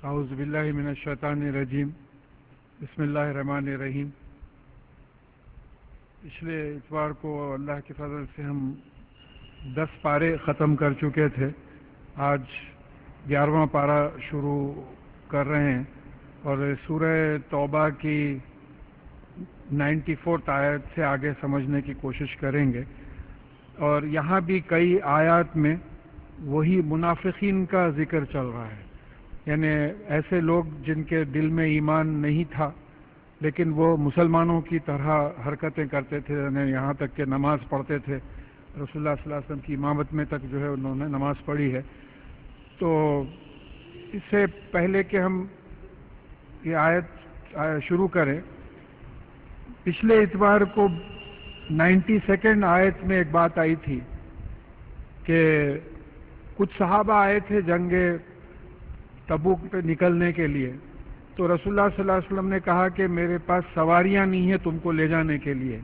اعوذ باللہ من الشیطان الرجیم بسم اللہ الرحمن الرحیم۔ پچھلے اتوار کو اللہ کے فضل سے ہم 10 پارے ختم کر چکے تھے۔ آج 11واں پارہ شروع کر رہے ہیں اور سورہ توبہ کی 94 آیت سے آگے سمجھنے کی کوشش کریں گے۔ اور یہاں بھی کئی آیات میں وہی منافقین کا ذکر چل رہا ہے، یعنی ایسے لوگ جن کے دل میں ایمان نہیں تھا لیکن وہ مسلمانوں کی طرح حرکتیں کرتے تھے، یعنی یہاں تک کہ نماز پڑھتے تھے، رسول اللہ صلی اللہ علیہ وسلم کی امامت میں تک جو ہے انہوں نے نماز پڑھی ہے۔ تو اس سے پہلے کہ ہم یہ آیت شروع کریں، پچھلے اتوار کو 92 آیت میں ایک بات آئی تھی کہ کچھ صحابہ آئے تھے جنگ تبوک پہ نکلنے کے لیے، تو رسول اللہ صلی اللہ علیہ وسلم نے کہا کہ میرے پاس سواریاں نہیں ہیں تم کو لے جانے کے لیے۔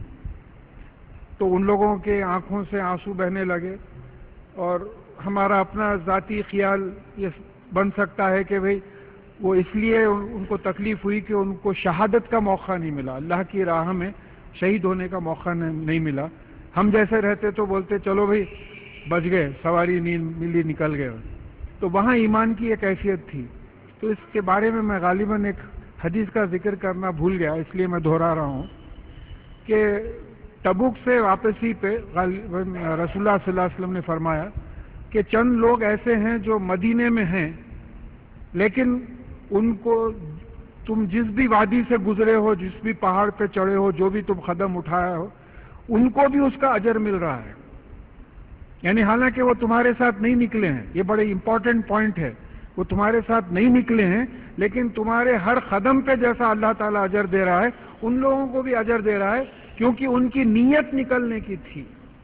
تو ان لوگوں کے آنکھوں سے آنسو بہنے لگے، اور ہمارا اپنا ذاتی خیال یہ بن سکتا ہے کہ بھئی وہ اس لیے ان کو تکلیف ہوئی کہ ان کو شہادت کا موقع نہیں ملا، اللہ کی راہ میں شہید ہونے کا موقع نہیں ملا۔ ہم جیسے رہتے تو بولتے چلو بھئی بچ گئے، سواری نہیں ملی، نکل گئے۔ تو وہاں ایمان کی ایک کیفیت تھی۔ تو اس کے بارے میں غالباً ایک حدیث کا ذکر کرنا بھول گیا، اس لیے میں دہرا رہا ہوں کہ تبوک سے واپسی پہ رسول اللہ صلی اللہ علیہ وسلم نے فرمایا کہ چند لوگ ایسے ہیں جو مدینے میں ہیں، لیکن ان کو تم جس بھی وادی سے گزرے ہو، جس بھی پہاڑ پہ چڑھے ہو، جو بھی تم قدم اٹھایا ہو، ان کو بھی اس کا اجر مل رہا ہے۔ یعنی حالانکہ وہ تمہارے ساتھ نہیں نکلے ہیں، یہ بڑے امپورٹنٹ پوائنٹ ہے، وہ تمہارے ساتھ نہیں نکلے ہیں، لیکن تمہارے ہر قدم پہ جیسا اللہ تعالیٰ اجر دے رہا ہے، ان لوگوں کو بھی اجر دے رہا ہے، کیونکہ ان کی نیت نکلنے کی تھی۔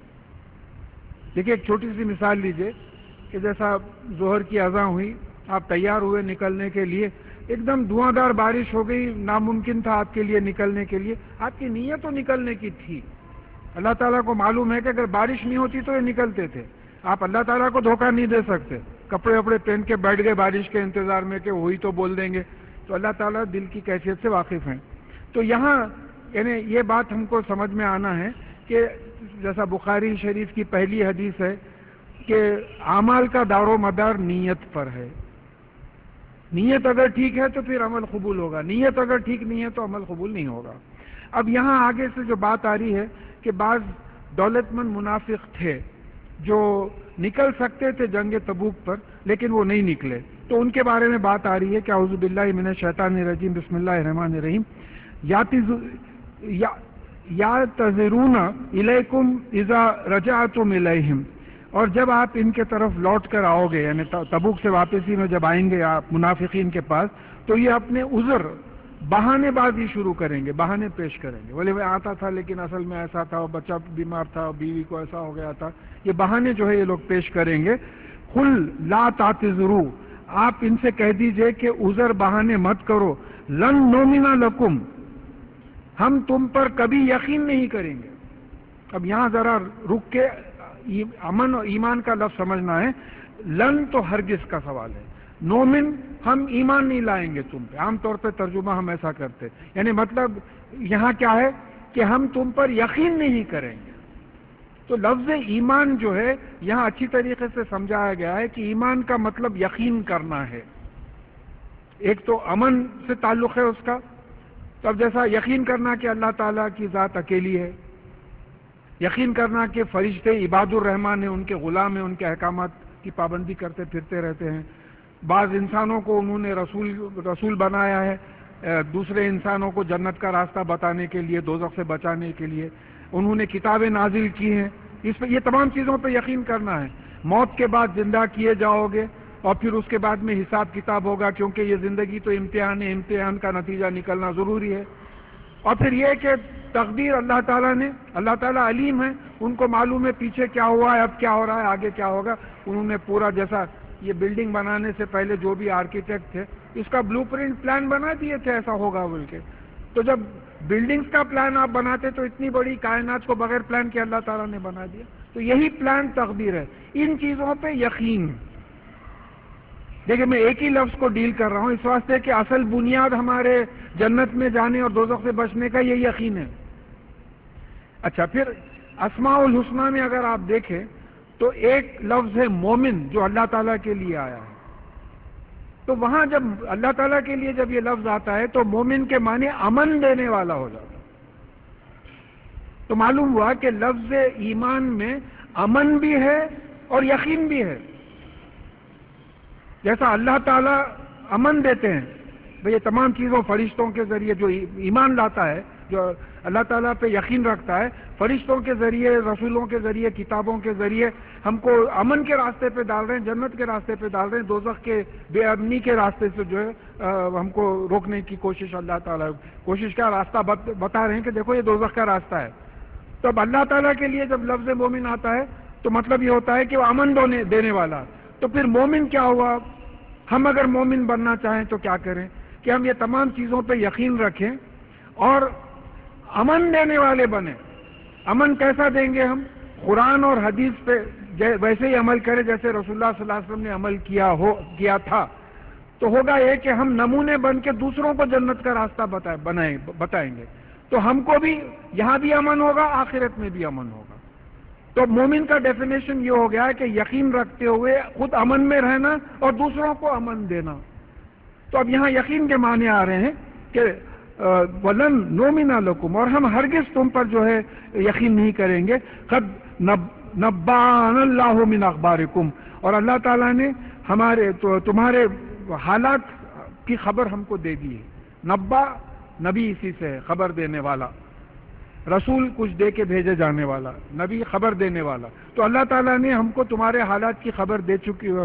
دیکھیے ایک چھوٹی سی مثال لیجئے کہ جیسا ظہر کی اذان ہوئی، آپ تیار ہوئے نکلنے کے لیے، ایک دم دھواں بارش ہو گئی، ناممکن تھا آپ کے لیے نکلنے کے لیے، آپ کی نیت تو نکلنے کی تھی۔ اللہ تعالیٰ کو معلوم ہے کہ اگر بارش نہیں ہوتی تو یہ نکلتے تھے۔ آپ اللہ تعالیٰ کو دھوکہ نہیں دے سکتے، کپڑے وپڑے پہن کے بیٹھ گئے بارش کے انتظار میں کہ وہی تو بول دیں گے، تو اللہ تعالیٰ دل کی کیفیت سے واقف ہیں۔ تو یہاں یعنی یہ بات ہم کو سمجھ میں آنا ہے کہ جیسا بخاری شریف کی پہلی حدیث ہے کہ اعمال کا دار و مدار نیت پر ہے۔ نیت اگر ٹھیک ہے تو پھر عمل قبول ہوگا، نیت اگر ٹھیک نہیں ہے تو عمل قبول نہیں ہوگا۔ اب یہاں آگے سے جو بات آ رہی ہے کہ بعض دولت مند منافق تھے جو نکل سکتے تھے جنگ تبوک پر، لیکن وہ نہیں نکلے، تو ان کے بارے میں بات آ رہی ہے کہ اعوذ باللہ من الشیطان الرجیم بسم اللہ الرحمن الرحیم۔ یعتذرون الیکم اذا رجعتم الیہم، اور جب آپ ان کے طرف لوٹ کر آؤ گے، یعنی تبوک سے واپسی میں جب آئیں گے آپ منافقین کے پاس، تو یہ اپنے عذر بہانے بازی شروع کریں گے، بہانے پیش کریں گے، بولے میں آتا تھا لیکن اصل میں ایسا تھا، بچہ بیمار تھا، بیوی کو ایسا ہو گیا تھا، یہ بہانے جو ہے یہ لوگ پیش کریں گے۔ قل لا تعتذروا، آپ ان سے کہہ دیجئے کہ عذر بہانے مت کرو، لن نؤمن لکم، ہم تم پر کبھی یقین نہیں کریں گے۔ اب یہاں ذرا رک کے امن اور ایمان کا لفظ سمجھنا ہے۔ لن تو ہرگز کا سوال ہے، نومن ہم ایمان نہیں لائیں گے تم پہ، عام طور پہ ترجمہ ہم ایسا کرتے، یعنی مطلب یہاں کیا ہے کہ ہم تم پر یقین نہیں کریں گے۔ تو لفظ ایمان جو ہے یہاں اچھی طریقے سے سمجھایا گیا ہے کہ ایمان کا مطلب یقین کرنا ہے۔ ایک تو امن سے تعلق ہے اس کا، تو اب جیسا یقین کرنا کہ اللہ تعالیٰ کی ذات اکیلی ہے، یقین کرنا کہ فرشتے عباد الرحمن ہیں، ان کے غلام ہیں، ان کے احکامات کی پابندی کرتے پھرتے رہتے ہیں۔ بعض انسانوں کو انہوں نے رسول بنایا ہے، دوسرے انسانوں کو جنت کا راستہ بتانے کے لیے، دوزخ سے بچانے کے لیے انہوں نے کتابیں نازل کی ہیں، اس پہ یہ تمام چیزوں پہ یقین کرنا ہے۔ موت کے بعد زندہ کیے جاؤ گے اور پھر اس کے بعد میں حساب کتاب ہوگا، کیونکہ یہ زندگی تو امتحان ہے، امتحان کا نتیجہ نکلنا ضروری ہے۔ اور پھر یہ کہ تقدیر اللہ تعالیٰ نے، اللہ تعالیٰ علیم ہے، ان کو معلوم ہے پیچھے کیا ہوا ہے، اب کیا ہو رہا ہے، آگے کیا ہوگا۔ انہوں نے پورا جیسا یہ بلڈنگ بنانے سے پہلے جو بھی آرکیٹیکٹ تھے اس کا بلو پرنٹ پلان بنا دیے تھے ایسا ہوگا بول کے۔ تو جب بلڈنگز کا پلان آپ بناتے تو اتنی بڑی کائنات کو بغیر پلان کے اللہ تعالیٰ نے بنا دیا، تو یہی پلان تقدیر ہے۔ ان چیزوں پہ یقین، دیکھیں میں ایک ہی لفظ کو ڈیل کر رہا ہوں اس واسطے کہ اصل بنیاد ہمارے جنت میں جانے اور دوزخ سے بچنے کا یہ یقین ہے. اچھا پھر اسماء الحسنہ میں اگر آپ دیکھیں تو ایک لفظ ہے مومن جو اللہ تعالیٰ کے لیے آیا ہے. تو وہاں جب اللہ تعالیٰ کے لیے جب یہ لفظ آتا ہے تو مومن کے معنی امن دینے والا ہو جاتا ہے. تو معلوم ہوا کہ لفظ ایمان میں امن بھی ہے اور یقین بھی ہے. جیسا اللہ تعالیٰ امن دیتے ہیں بھئی یہ تمام چیزوں فرشتوں کے ذریعے جو ایمان لاتا ہے جو اللہ تعالیٰ پہ یقین رکھتا ہے فرشتوں کے ذریعے رسولوں کے ذریعے کتابوں کے ذریعے ہم کو امن کے راستے پہ ڈال رہے ہیں جنت کے راستے پہ ڈال رہے ہیں دوزخ کے بے امنی کے راستے سے جو ہے ہم کو روکنے کی کوشش اللہ تعالیٰ کوشش کا راستہ بتا رہے ہیں کہ دیکھو یہ دوزخ کا راستہ ہے. تو اب اللہ تعالیٰ کے لیے جب لفظ مومن آتا ہے تو مطلب یہ ہوتا ہے کہ وہ امن دینے والا. تو پھر مومن کیا ہوا؟ ہم اگر مومن بننا چاہیں تو کیا کریں کہ ہم یہ تمام چیزوں پہ یقین رکھیں اور امن دینے والے بنیں. امن کیسا دیں گے ہم؟ قرآن اور حدیث پہ ویسے ہی عمل کریں جیسے رسول اللہ صلی اللہ علیہ وسلم نے عمل کیا تھا. تو ہوگا یہ کہ ہم نمونے بن کے دوسروں کو جنت کا راستہ بتائیں گے. تو ہم کو بھی یہاں بھی امن ہوگا آخرت میں بھی امن ہوگا. تو مومن کا ڈیفینیشن یہ ہو گیا کہ یقین رکھتے ہوئے خود امن میں رہنا اور دوسروں کو امن دینا. تو اب یہاں یقین کے معنی آ رہے ہیں کہ وَلَن نُؤْمِنَ لَكُمْ اور ہم ہرگز تم پر جو ہے یقین نہیں کریں گے. قَدْ نَبَّأَنَا اللَّهُ مِنْ أَخْبَارِكُمْ اور اللہ تعالیٰ نے تمہارے حالات کی خبر ہم کو دے دی ہے. نبا نبی اسی سے ہے خبر دینے والا. رسول کچھ دے کے بھیجے جانے والا. نبی خبر دینے والا. تو اللہ تعالیٰ نے ہم کو تمہارے حالات کی خبر دے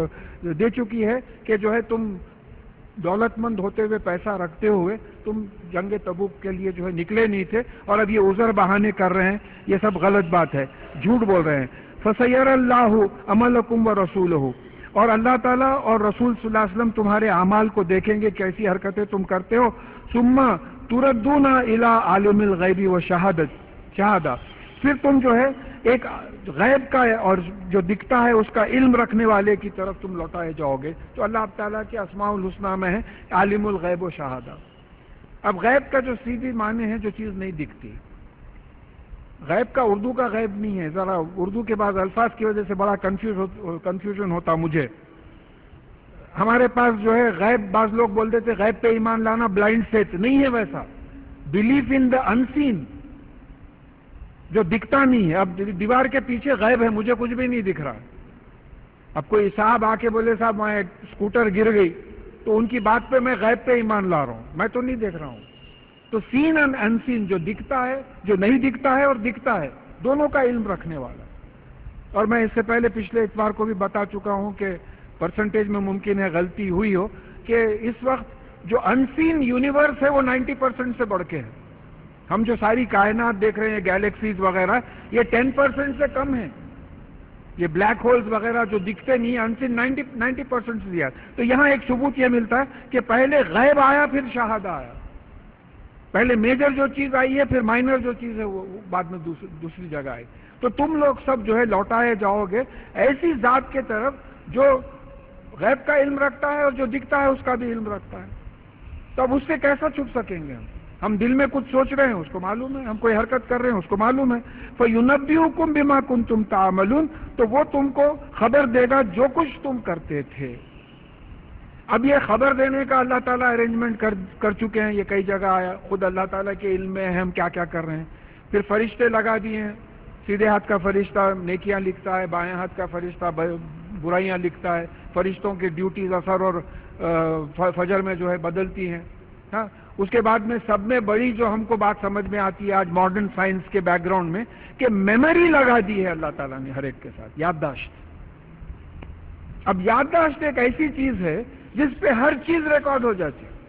چکی ہے کہ جو ہے تم دولت مند ہوتے ہوئے پیسہ رکھتے ہوئے تم جنگ تبوک کے لیے جو ہے نکلے نہیں تھے اور اب یہ عذر بہانے کر رہے ہیں. یہ سب غلط بات ہے جھوٹ بول رہے ہیں. فَسَيَرَ اللَّهُ عَمَلَكُمْ وَرَسُولُهُ اور اللہ تعالیٰ اور رسول صلی اللہ علیہ وسلم تمہارے اعمال کو دیکھیں گے کیسی حرکتیں تم کرتے ہو. ثُمَّ تُرَدُّونَ إِلَىٰ عَالِمِ الْغَيْبِ وَالشَّهَادَةِ پھر تم جو ہے ایک غیب کا اور جو دکھتا ہے اس کا علم رکھنے والے کی طرف تم لوٹائے جاؤ گے. تو اللہ تعالیٰ کے اسماء الحسنہ میں ہے عالم الغیب و شہادہ. اب غیب کا جو سیدھی معنی ہے جو چیز نہیں دکھتی. غیب کا اردو کا غیب نہیں ہے. ذرا اردو کے بعض الفاظ کی وجہ سے بڑا کنفیوژن ہوتا مجھے. ہمارے پاس جو ہے غیب بعض لوگ بولتے تھے غیب پہ ایمان لانا بلائنڈ فیتھ نہیں ہے ویسا. بلیف ان دا انسین جو دکھتا نہیں ہے. اب دیوار کے پیچھے غیب ہے مجھے کچھ بھی نہیں دکھ رہا. اب کوئی صاحب آ کے بولے صاحب میں اسکوٹر گر گئی تو ان کی بات پہ میں غیب پہ ایمان لا رہا ہوں. میں تو نہیں دیکھ رہا ہوں. تو سین اینڈ انسین جو دکھتا ہے جو نہیں دکھتا ہے اور دکھتا ہے دونوں کا علم رکھنے والا. اور میں اس سے پہلے پچھلے اتوار کو بھی بتا چکا ہوں کہ پرسنٹیج میں ممکن ہے غلطی ہوئی ہو کہ اس وقت جو انسین یونیورس ہے وہ 90% سے بڑھ کے ہے. ہم جو ساری کائنات دیکھ رہے ہیں گیلیکسیز وغیرہ یہ 10% سے کم ہے. یہ بلیک ہولز وغیرہ جو دکھتے نہیں انسین 90% سے زیادہ. تو یہاں ایک ثبوت یہ ملتا ہے کہ پہلے غیب آیا پھر شہادہ آیا. پہلے میجر جو چیز آئی ہے پھر مائنر جو چیز ہے وہ بعد میں دوسری جگہ آئی. تو تم لوگ سب جو ہے لوٹائے جاؤ گے ایسی ذات کے طرف جو غیب کا علم رکھتا ہے اور جو دکھتا ہے اس کا بھی علم رکھتا ہے. تو اب اس سے کیسا چھپ سکیں گے ہم دل میں کچھ سوچ رہے ہیں اس کو معلوم ہے. ہم کوئی حرکت کر رہے ہیں اس کو معلوم ہے. فَيُنَبِّئُكُم بِمَا كُنتُمْ تَعْمَلُونَ تو وہ تم کو خبر دے گا جو کچھ تم کرتے تھے. اب یہ خبر دینے کا اللہ تعالیٰ ارینجمنٹ کر چکے ہیں. یہ کئی جگہ آیا خود اللہ تعالیٰ کے علم میں ہے ہم کیا کیا کر رہے ہیں. پھر فرشتے لگا دیے ہیں. سیدھے ہاتھ کا فرشتہ نیکیاں لکھتا ہے بائیں ہاتھ کا فرشتہ برائیاں لکھتا ہے. فرشتوں کی ڈیوٹیز اثر اور فجر میں جو ہے بدلتی ہیں. ہاں اس کے بعد میں سب میں بڑی جو ہم کو بات سمجھ میں آتی ہے آج ماڈرن سائنس کے بیک گراؤنڈ میں کہ میموری لگا دی ہے اللہ تعالیٰ نے ہر ایک کے ساتھ یادداشت. اب یادداشت ایک ایسی چیز ہے جس پہ ہر چیز ریکارڈ ہو جاتی ہے.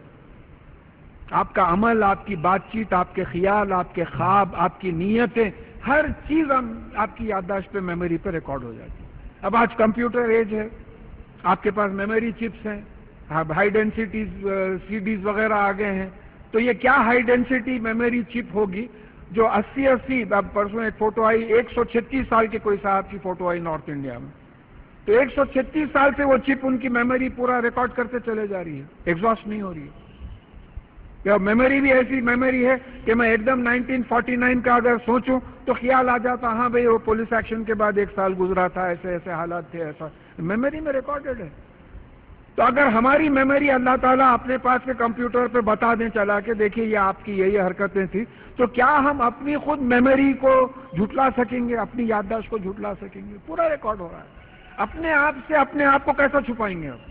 آپ کا عمل آپ کی بات چیت آپ کے خیال آپ کے خواب آپ کی نیتیں ہر چیز آپ کی یادداشت پہ میموری پہ ریکارڈ ہو جاتی ہے. اب آج کمپیوٹر ایج ہے آپ کے پاس میموری چپس ہیں ہائی ڈینسٹی سی ڈیز وغیرہ آ گئے ہیں. تو یہ کیا ہائی ڈینسٹی میموری چپ ہوگی جو 80 اب پرسوں ایک فوٹو آئی 136 سال کے کوئی صاحب کی فوٹو آئی نارتھ انڈیا میں. تو 136 سال سے وہ چپ ان کی میموری پورا ریکارڈ کرتے چلے جا رہی ہے، ایگزاسٹ نہیں ہو رہی ہے. یا میموری بھی ایسی میموری ہے کہ میں ایک دم 1949 کا اگر سوچوں تو خیال آ جاتا ہاں بھئی وہ پولیس ایکشن کے بعد 1 سال گزرا تھا، ایسے ایسے حالات تھے، ایسا میموری میں ریکارڈڈ ہے. تو اگر ہماری میموری اللہ تعالیٰ اپنے پاس کے کمپیوٹر پہ بتا دیں چلا کے دیکھیے یہ آپ کی یہی حرکتیں تھیں، تو کیا ہم اپنی خود میموری کو جھٹلا سکیں گے؟ اپنی یادداشت کو جھٹلا سکیں گے؟ پورا ریکارڈ ہو رہا ہے. اپنے آپ سے اپنے آپ کو کیسا چھپائیں گے؟ اب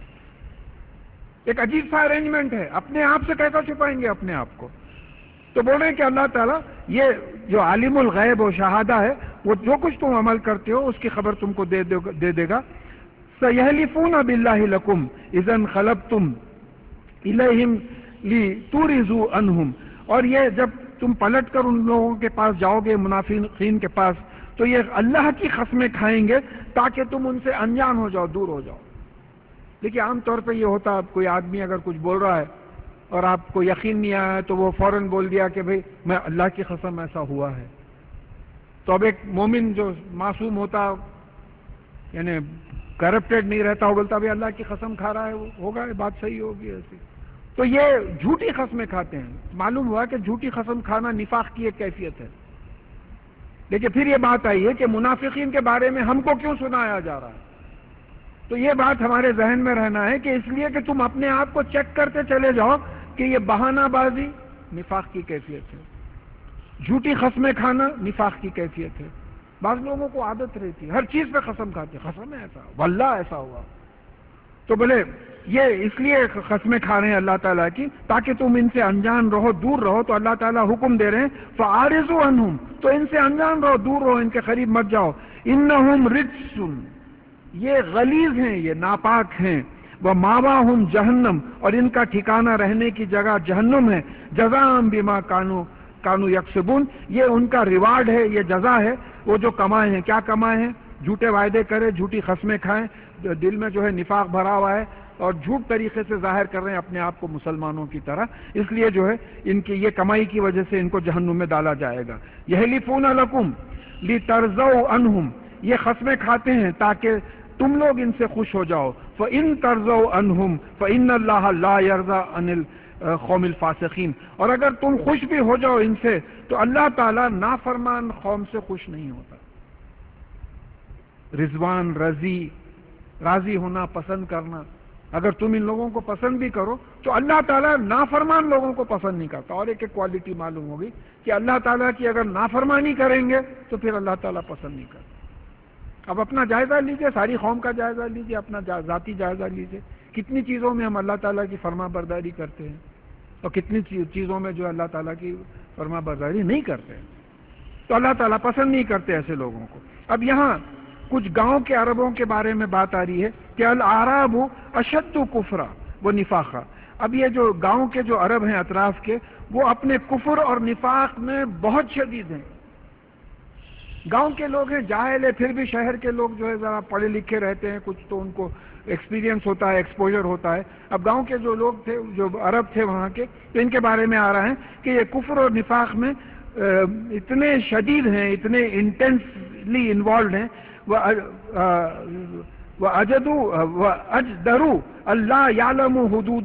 ایک عجیب سا ارینجمنٹ ہے، اپنے آپ سے کیسا چھپائیں گے اپنے آپ کو؟ تو بول رہے ہیں کہ اللہ تعالیٰ یہ جو عالم الغیب و شہادہ ہے وہ جو کچھ تم عمل کرتے ہو اس کی خبر تم کو دے دے گا. سَيَحْلِفُونَ بِاللَّهِ لَكُمْ إِذَا انْقَلَبْتُمْ إِلَيْهِمْ لِتُعْرِضُوا عَنْهُمْ. اور یہ جب تم پلٹ کر ان لوگوں کے پاس جاؤ گے، منافقین کے پاس، تو یہ اللہ کی قسمیں کھائیں گے تاکہ تم ان سے انجان ہو جاؤ، دور ہو جاؤ. دیکھیے عام طور پہ یہ ہوتا ہے، کوئی آدمی اگر کچھ بول رہا ہے اور آپ کو یقین نہیں آیا تو وہ فوراً بول دیا کہ بھئی میں اللہ کی قسم ایسا ہوا ہے. تو اب ایک مومن جو معصوم ہوتا، یعنی کرپٹڈ نہیں رہتا، وہ بولتا بھئی اللہ کی قسم کھا رہا ہے، وہ ہوگا، بات صحیح ہوگی ایسی. تو یہ جھوٹی قسمیں کھاتے ہیں. معلوم ہوا کہ جھوٹی قسم کھانا نفاق کی ایک کیفیت ہے. لیکن پھر یہ بات آئی ہے کہ منافقین کے بارے میں ہم کو کیوں سنایا جا رہا ہے؟ تو یہ بات ہمارے ذہن میں رہنا ہے کہ اس لیے کہ تم اپنے آپ کو چیک کرتے چلے جاؤ کہ یہ بہانہ بازی نفاق کی کیفیت ہے، جھوٹی قسمیں کھانا نفاق کی کیفیت ہے. بعض لوگوں کو عادت رہتی ہے ہر چیز پہ قسم کھاتے، قسم ہے ایسا، واللہ ایسا ہوا. تو بولے یہ اس لیے قسمیں کھا رہے ہیں اللہ تعالیٰ کی تاکہ تم ان سے انجان رہو، دور رہو. تو اللہ تعالیٰ حکم دے رہے ہیں فَأَعْرِضُوا عَنْهُمْ، تو ان سے انجان رہو، دور رہو، ان کے قریب مت جاؤ. إِنَّهُمْ رِجْسٌ، یہ غلیظ ہیں، یہ ناپاک ہیں. وَمَأْوَاهُمْ جَهَنَّمْ، اور ان کا ٹھکانہ رہنے کی جگہ جہنم ہے. جَزَاءً بِمَا كَانُوا يَكْسِبُونَ، یہ ان کا ریوارڈ ہے، یہ جزا ہے وہ جو کمائے ہیں. کیا کمائے ہیں؟ جھوٹے وعدے کرے، جھوٹی قسمیں کھائیں، دل میں جو ہے نفاق بھرا ہوا ہے اور جھوٹ طریقے سے ظاہر کر رہے ہیں اپنے آپ کو مسلمانوں کی طرح. اس لیے جو ہے ان کی یہ کمائی کی وجہ سے ان کو جہنم میں ڈالا جائے گا. يَحْلِفُونَ لَكُمْ لِتَرْضَوْا عَنْهُمْ، یہ قسمیں کھاتے ہیں تاکہ تم لوگ ان سے خوش ہو جاؤ. فَإِن تَرْضَوْا عَنْهُمْ فَإِنَّ اللَّهَ لَا يَرْضَىٰ عَنِ الْقَوْمِ الْفَاسِقِينَ، اور اگر تم خوش بھی ہو جاؤ ان سے تو اللہ تعالیٰ نافرمان قوم سے خوش نہیں ہوتا. رضوان، راضی ہونا، پسند کرنا، اگر تم ان لوگوں کو پسند بھی کرو تو اللہ تعالیٰ نافرمان لوگوں کو پسند نہیں کرتا. اور ایک کوالٹی معلوم ہوگی کہ اللہ تعالیٰ کی اگر نافرمانی کریں گے تو پھر اللہ تعالیٰ پسند نہیں کرتا. اب اپنا جائزہ لیجئے، ساری قوم کا جائزہ لیجئے، اپنا ذاتی جائزہ لیجئے. کتنی چیزوں میں ہم اللہ تعالیٰ کی فرما برداری کرتے ہیں اور کتنی چیزوں میں جو اللہ تعالیٰ کی فرما برداری نہیں کرتے ہیں. تو اللہ تعالیٰ پسند نہیں کرتے ایسے لوگوں کو. اب یہاں کچھ گاؤں کے عربوں کے بارے میں بات آ رہی ہے کہ الاعراب اشد کفرا و نفاقا. اب یہ جو گاؤں کے جو عرب ہیں اطراف کے، وہ اپنے کفر اور نفاق میں بہت شدید ہیں. گاؤں کے لوگ ہیں، جاہل ہے، پھر بھی شہر کے لوگ جو ہے ذرا پڑھے لکھے رہتے ہیں، کچھ تو ان کو ایکسپیرینس ہوتا ہے، ایکسپوجر ہوتا ہے. اب گاؤں کے جو لوگ تھے، جو عرب تھے وہاں کے، تو ان کے بارے میں آ رہا ہے کہ یہ کفر اور نفاق میں اتنے شدید ہیں، اتنے انٹینسلی انوالوڈ ہیں. وَأَجْدَرُوا اللہ يَعْلَمُ حدود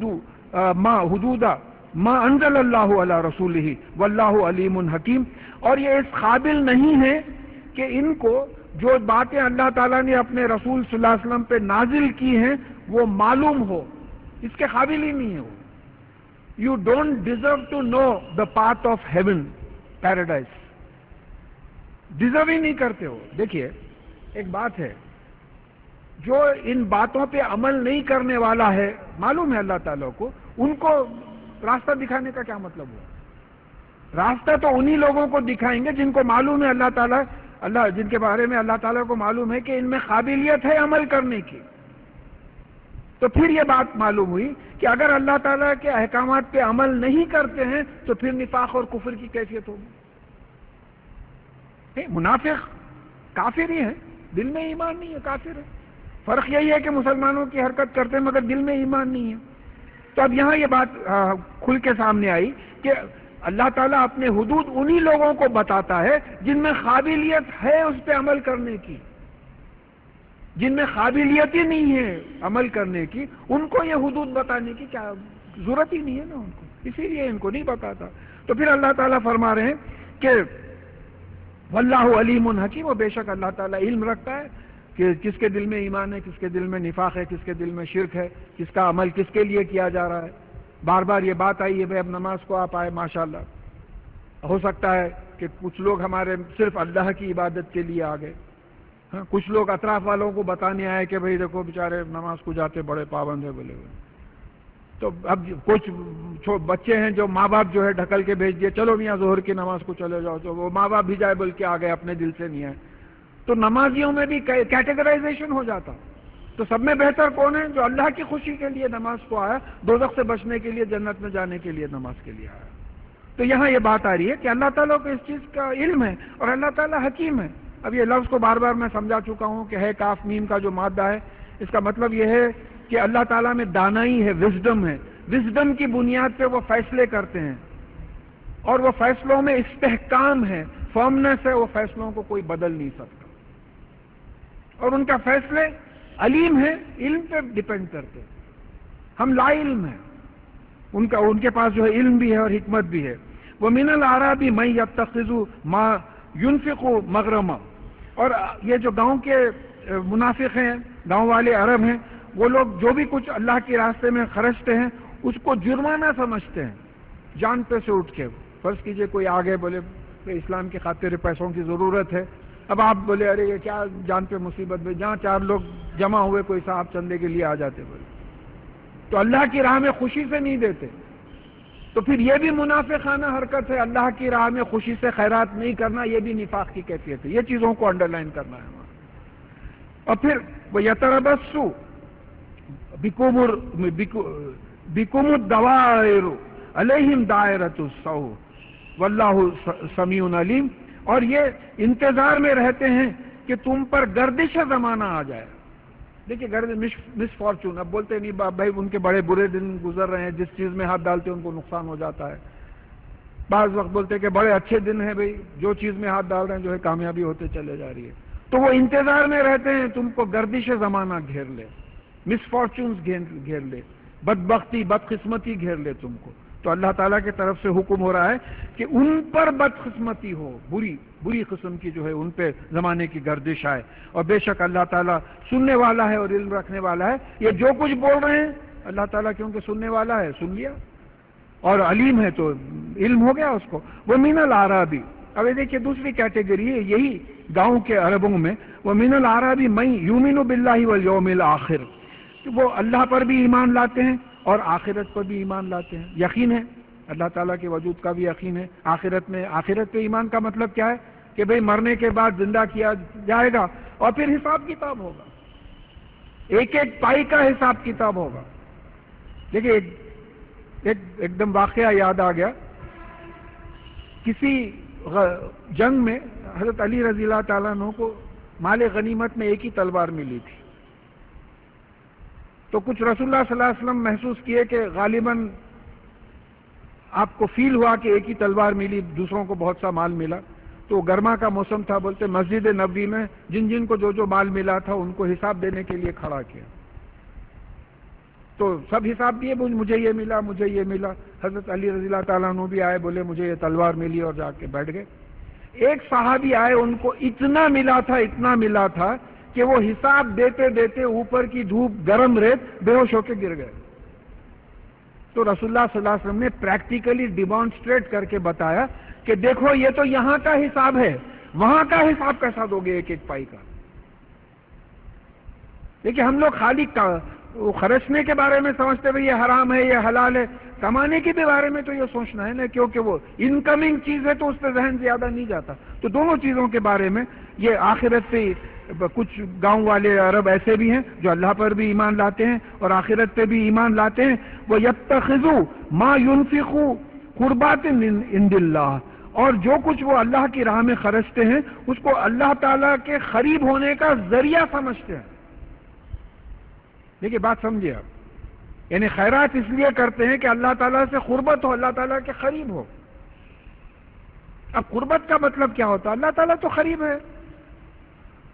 ما انزل اللہ علی رسولہ واللہ علیم حکیم. اور یہ اس قابل نہیں ہے کہ ان کو جو باتیں اللہ تعالیٰ نے اپنے رسول صلی اللہ علیہ وسلم پہ نازل کی ہیں وہ معلوم ہو، اس کے قابل ہی نہیں ہے وہ. You don't deserve to know the path of heaven, paradise, deserve ہی نہیں کرتے ہو. دیکھیے ایک بات ہے، جو ان باتوں پہ عمل نہیں کرنے والا ہے، معلوم ہے اللہ تعالیٰ کو، ان کو راستہ دکھانے کا کیا مطلب ہوا؟ راستہ تو انہی لوگوں کو دکھائیں گے جن کو معلوم ہے اللہ جن کے بارے میں اللہ تعالیٰ کو معلوم ہے کہ ان میں قابلیت ہے عمل کرنے کی. تو پھر یہ بات معلوم ہوئی کہ اگر اللہ تعالیٰ کے احکامات پہ عمل نہیں کرتے ہیں تو پھر نفاق اور کفر کی کیفیت ہوگی. منافق کافر ہی ہے، دل میں ایمان نہیں ہے، کافر ہے. فرق یہی ہے کہ مسلمانوں کی حرکت کرتے ہیں مگر دل میں ایمان نہیں ہے. تو اب یہاں یہ بات کھل کے سامنے آئی کہ اللہ تعالیٰ اپنے حدود انہی لوگوں کو بتاتا ہے جن میں قابلیت ہے اس پہ عمل کرنے کی. جن میں قابلیت ہی نہیں ہے عمل کرنے کی، ان کو یہ حدود بتانے کی کیا ضرورت ہی نہیں ہے نا ان کو، اسی لیے ان کو نہیں بتاتا۔ تو پھر اللہ تعالیٰ فرما رہے ہیں کہ واللہ علیم حکیم، و بے شک اللہ تعالیٰ علم رکھتا ہے کہ کس کے دل میں ایمان ہے، کس کے دل میں نفاق ہے، کس کے دل میں شرک ہے، کس کا عمل کس کے لیے کیا جا رہا ہے۔ بار بار یہ بات آئی ہے بھائی اب نماز کو آپ آئے، ماشاءاللہ ہو سکتا ہے کہ کچھ لوگ ہمارے صرف اللہ کی عبادت کے لیے آ گئے، ہاں کچھ لوگ اطراف والوں کو بتانے آئے کہ بھائی دیکھو بیچارے نماز کو جاتے بڑے پابند ہے بولے ہوئے۔ تو اب کچھ بچے ہیں جو ماں باپ جو ہے ڈھکل کے بھیج دیے، چلو میاں ظہر کی نماز کو چلے جاؤ، تو وہ ماں باپ بھی جائے بول کے آ گئے، اپنے دل سے نہیں آئے۔ تو نمازیوں میں بھی کیٹیگرائزیشن ہو جاتا۔ تو سب میں بہتر کون ہے؟ جو اللہ کی خوشی کے لیے نماز کو آیا، دوزخ سے بچنے کے لیے، جنت میں جانے کے لیے نماز کے لیے آیا۔ تو یہاں یہ بات آ رہی ہے کہ اللہ تعالیٰ کو اس چیز کا علم ہے اور اللہ تعالیٰ حکیم ہے۔ اب یہ لفظ کو بار بار میں سمجھا چکا ہوں کہ ہے کاف میم کا جو مادہ ہے، اس کا مطلب یہ ہے کہ اللہ تعالیٰ میں دانائی ہے، وزڈم ہے، وزڈم کی بنیاد پہ وہ فیصلے کرتے ہیں اور وہ فیصلوں میں استحکام ہے، فرمنس ہے، وہ فیصلوں کو کوئی بدل نہیں سکتا، اور ان کا فیصلے علیم ہے، علم پہ ڈیپینڈ کرتے ہیں۔ ہم لا علم ہیں، ان کے پاس جو ہے علم بھی ہے اور حکمت بھی ہے۔ وَمِنَ الْأَعْرَابِ مَن يَتَّخِذُ مَا يُنْفِقُ مَغْرَمًا، اور یہ جو گاؤں کے منافق ہیں، گاؤں والے عرب ہیں، وہ لوگ جو بھی کچھ اللہ کے راستے میں خرچتے ہیں اس کو جرمانہ سمجھتے ہیں، جان پہ سے اٹھ کے۔ فرض کیجئے کوئی آگے بولے کہ اسلام کی خاطر پیسوں کی ضرورت ہے، اب آپ بولے ارے یہ کیا جان پہ مصیبت میں، جہاں چار لوگ جمع ہوئے کوئی صاحب چندے کے لیے آ جاتے بولے، تو اللہ کی راہ میں خوشی سے نہیں دیتے، تو پھر یہ بھی منافقانہ حرکت ہے۔ اللہ کی راہ میں خوشی سے خیرات نہیں کرنا، یہ بھی نفاق کی کیفیت ہے۔ یہ چیزوں کو انڈر لائن کرنا ہے ہمارا۔ اور پھر وہ یتربص بکم الدوائر علیہم دائرۃ السوء واللہ سمیع علیم، اور یہ انتظار میں رہتے ہیں کہ تم پر گردش زمانہ آ جائے۔ دیکھیے مس فارچون، اب بولتے نہیں بھائی ان کے بڑے برے دن گزر رہے ہیں، جس چیز میں ہاتھ ڈالتے ہیں ان کو نقصان ہو جاتا ہے۔ بعض وقت بولتے کہ بڑے اچھے دن ہیں بھائی، جو چیز میں ہاتھ ڈال رہے ہیں جو ہے کامیابی ہوتے چلے جا رہی ہے۔ تو وہ انتظار میں رہتے ہیں تم کو گردش زمانہ گھیر لے، مس فارچونز گھیر لے، بدبختی بدقسمتی گھیر لے تم کو۔ تو اللہ تعالیٰ کی طرف سے حکم ہو رہا ہے کہ ان پر بدقسمتی ہو، بری قسم کی جو ہے ان پہ زمانے کی گردش آئے، اور بے شک اللہ تعالیٰ سننے والا ہے اور علم رکھنے والا ہے۔ یہ جو کچھ بول رہے ہیں اللہ تعالیٰ کیونکہ سننے والا ہے سن لیا، اور علیم ہے تو علم ہو گیا اس کو۔ وہ من العرابی، اب یہ دیکھیے دوسری کیٹیگری ہے یہی گاؤں کے عربوں میں، وہ من العرابی من یؤمن باللہ والیوم الآخر، وہ اللہ پر بھی ایمان لاتے ہیں اور آخرت پر بھی ایمان لاتے ہیں، یقین ہے اللہ تعالیٰ کے وجود کا بھی یقین ہے، آخرت پہ ایمان کا مطلب کیا ہے کہ بھئی مرنے کے بعد زندہ کیا جائے گا اور پھر حساب کتاب ہوگا، ایک ایک پائی کا حساب کتاب ہوگا۔ دیکھیے ایک دم واقعہ یاد آ گیا، کسی جنگ میں حضرت علی رضی اللہ تعالیٰ عنہ کو مال غنیمت میں ایک ہی تلوار ملی تھی، تو کچھ رسول اللہ صلی اللہ علیہ وسلم محسوس کیے کہ غالباً آپ کو فیل ہوا کہ ایک ہی تلوار ملی، دوسروں کو بہت سا مال ملا، تو گرما کا موسم تھا، بولتے مسجد نبوی میں جن کو جو مال ملا تھا ان کو حساب دینے کے لیے کھڑا کیا، تو سب حساب دیے، مجھے یہ ملا مجھے یہ ملا۔ حضرت علی رضی اللہ تعالیٰ عنہ بھی آئے، بولے مجھے یہ تلوار ملی، اور جا کے بیٹھ گئے۔ ایک صحابی آئے، ان کو اتنا ملا تھا کہ وہ حساب دیتے دیتے اوپر کی دھوپ گرم ریت بے ہوش ہو کے گر گئے۔ تو رسول اللہ صلی اللہ علیہ وسلم نے پریکٹیکلی ڈیمانسٹریٹ کر کے بتایا کہ دیکھو یہ تو یہاں کا حساب ہے، وہاں کا حساب کیسا دو گے ایک ایک پائی کا۔ دیکھیے ہم لوگ خالی خرچنے کے بارے میں سمجھتے ہوئے یہ حرام ہے یہ حلال ہے، کمانے کے بھی بارے میں تو یہ سوچنا ہے نا، کیونکہ وہ انکمنگ چیز ہے تو اس پہ ذہن زیادہ نہیں جاتا۔ تو دونوں چیزوں کے بارے میں یہ آخرت پہ کچھ گاؤں والے عرب ایسے بھی ہیں جو اللہ پر بھی ایمان لاتے ہیں اور آخرت پہ بھی ایمان لاتے ہیں۔ وہ یتخذوا ما ينفقوا قربات عند اللہ، اور جو کچھ وہ اللہ کی راہ میں خرچتے ہیں اس کو اللہ تعالیٰ کے قریب ہونے کا ذریعہ سمجھتے ہیں۔ دیکھیے بات سمجھے آپ، یعنی خیرات اس لیے کرتے ہیں کہ اللہ تعالیٰ سے قربت ہو، اللہ تعالیٰ کے قریب ہو۔ اب قربت کا مطلب کیا ہوتا ہے؟ اللہ تعالیٰ تو قریب ہے،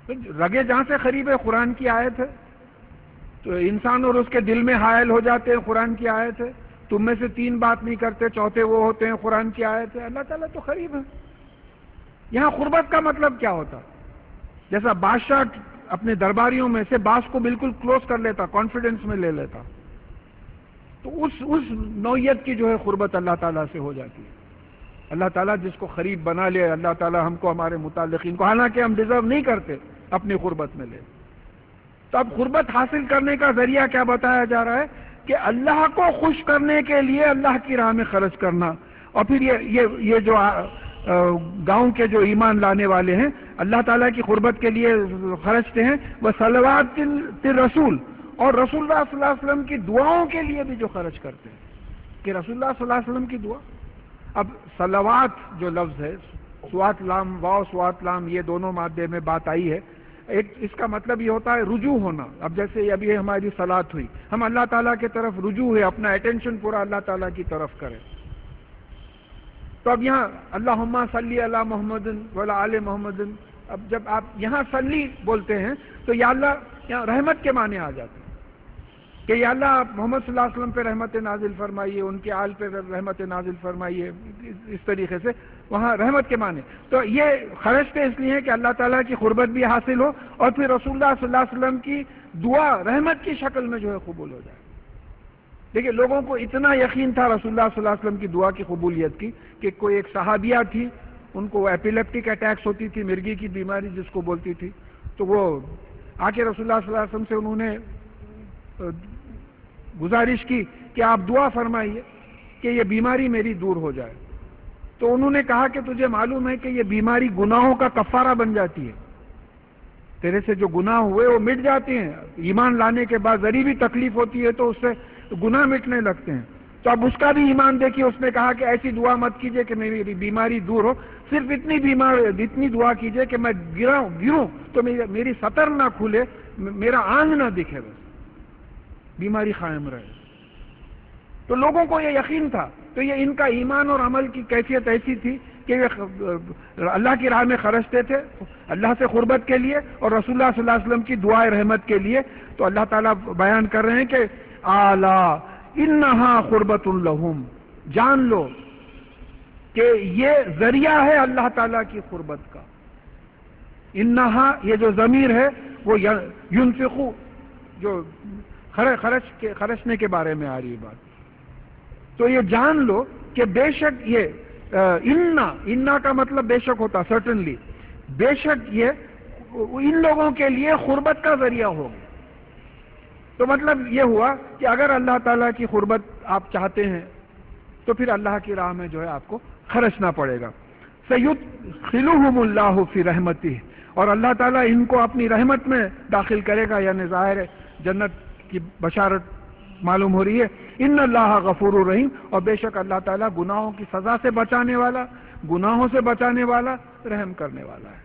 رگے جہاں سے قریب ہے قرآن کی آیت ہے، تو انسان اور اس کے دل میں حائل ہو جاتے ہیں، قرآن کی آیت ہے. تم میں سے 3 بات نہیں کرتے، چوتھے وہ ہوتے ہیں، قرآن کی آیت ہے. اللہ تعالیٰ تو قریب ہے. یہاں قربت کا مطلب کیا ہوتا؟ جیسا بادشاہ اپنے درباریوں میں سے باس کو بالکل کلوز کر لیتا، کانفیڈنس میں لے لیتا، تو اس نوعیت کی جو ہے قربت اللہ تعالیٰ سے ہو جاتی ہے. اللہ تعالیٰ جس کو قریب بنا لے، اللہ تعالیٰ ہم کو ہمارے متعلقین کو، حالانکہ ہم ڈیزرو نہیں کرتے، اپنی قربت میں لے. تو اب قربت حاصل کرنے کا ذریعہ کیا بتایا جا رہا ہے کہ اللہ کو خوش کرنے کے لیے اللہ کی راہ میں خرچ کرنا. اور پھر یہ جو گاؤں کے جو ایمان لانے والے ہیں اللہ تعالیٰ کی قربت کے لیے خرچتے ہیں، وہ صلوات رسول، اور رسول اللہ صلی اللہ علیہ وسلم کی دعاؤں کے لیے بھی جو خرچ کرتے ہیں کہ رسول اللہ صلی اللہ علیہ وسلم کی دعا. اب صلوات جو لفظ ہے، سوات لام واو سوات لام، یہ دونوں مادے میں بات آئی ہے. ایک اس کا مطلب یہ ہوتا ہے رجوع ہونا. اب جیسے ابھی ہماری صلات ہوئی، ہم اللہ تعالیٰ کی طرف رجوع ہے، اپنا اٹینشن پورا اللہ تعالیٰ کی طرف کریں. تو اب یہاں اللہم صلی علی محمد وعلی آل محمد، اب جب آپ یہاں صلی بولتے ہیں تو یا اللہ یہاں رحمت کے معنی آ جاتے ہیں کہ یا اللہ آپ محمد صلی اللہ علیہ وسلم پہ رحمت نازل فرمائیے، ان کے آل پہ رحمت نازل فرمائیے. اس طریقے سے وہاں رحمت کے معنی. تو یہ خرچتے اس لیے کہ اللہ تعالیٰ کی قربت بھی حاصل ہو، اور پھر رسول اللہ صلی اللہ علیہ وسلم کی دعا رحمت کی شکل میں جو ہے قبول ہو جائے. دیکھیے لوگوں کو اتنا یقین تھا رسول اللہ صلی اللہ علیہ وسلم کی دعا کی قبولیت کی کہ کوئی ایک صحابیہ تھی، ان کو ایپیلیپٹک اٹیکس ہوتی تھی، مرگی کی بیماری جس کو بولتی تھی. تو وہ آ کے رسول اللہ صلی اللہ علیہ وسلم سے انہوں نے گزارش کی کہ آپ دعا فرمائیے کہ یہ بیماری میری دور ہو جائے. تو انہوں نے کہا کہ تجھے معلوم ہے کہ یہ بیماری گناہوں کا کفارہ بن جاتی ہے، تیرے سے جو گناہ ہوئے وہ مٹ جاتے ہیں. ایمان لانے کے بعد ذری بھی تکلیف ہوتی ہے تو اس سے گناہ مٹنے لگتے ہیں. تو اب اس کا بھی ایمان دیکھیے، اس نے کہا کہ ایسی دعا مت کیجئے کہ میری بیماری دور ہو، صرف اتنی دعا کیجئے کہ میں گروں تو میری سطر نہ کھلے، میرا آنگ نہ دکھے، بس بیماری قائم رہے. تو لوگوں کو یہ یقین تھا. تو یہ ان کا ایمان اور عمل کی کیفیت ایسی تھی کہ یہ اللہ کی راہ میں خرچتے تھے اللہ سے قربت کے لیے اور رسول اللہ صلی اللہ علیہ وسلم کی دعائے رحمت کے لیے. تو اللہ تعالیٰ بیان کر رہے ہیں کہ اعلیٰ انہا قربت لہم، جان لو کہ یہ ذریعہ ہے اللہ تعالیٰ کی قربت کا. انہا یہ جو ضمیر ہے وہ ینفقو، جو خرچنے کے بارے میں آ رہی بات. تو یہ جان لو کہ بے شک یہ انا کا مطلب بے شک ہوتا، سرٹنلی، بے شک یہ ان لوگوں کے لیے قربت کا ذریعہ ہوگا. تو مطلب یہ ہوا کہ اگر اللہ تعالیٰ کی قربت آپ چاہتے ہیں تو پھر اللہ کی راہ میں جو ہے آپ کو خرچنا پڑے گا. سیدخلہم اللہ فی رحمتہ، اور اللہ تعالیٰ ان کو اپنی رحمت میں داخل کرے گا. یعنی ظاہر ہے جنت کی بشارت معلوم ہو رہی ہے. ان اللہ غفور الرحیم، اور بے شک اللہ تعالیٰ گناہوں کی سزا سے بچانے والا، گناہوں سے بچانے والا، رحم کرنے والا ہے.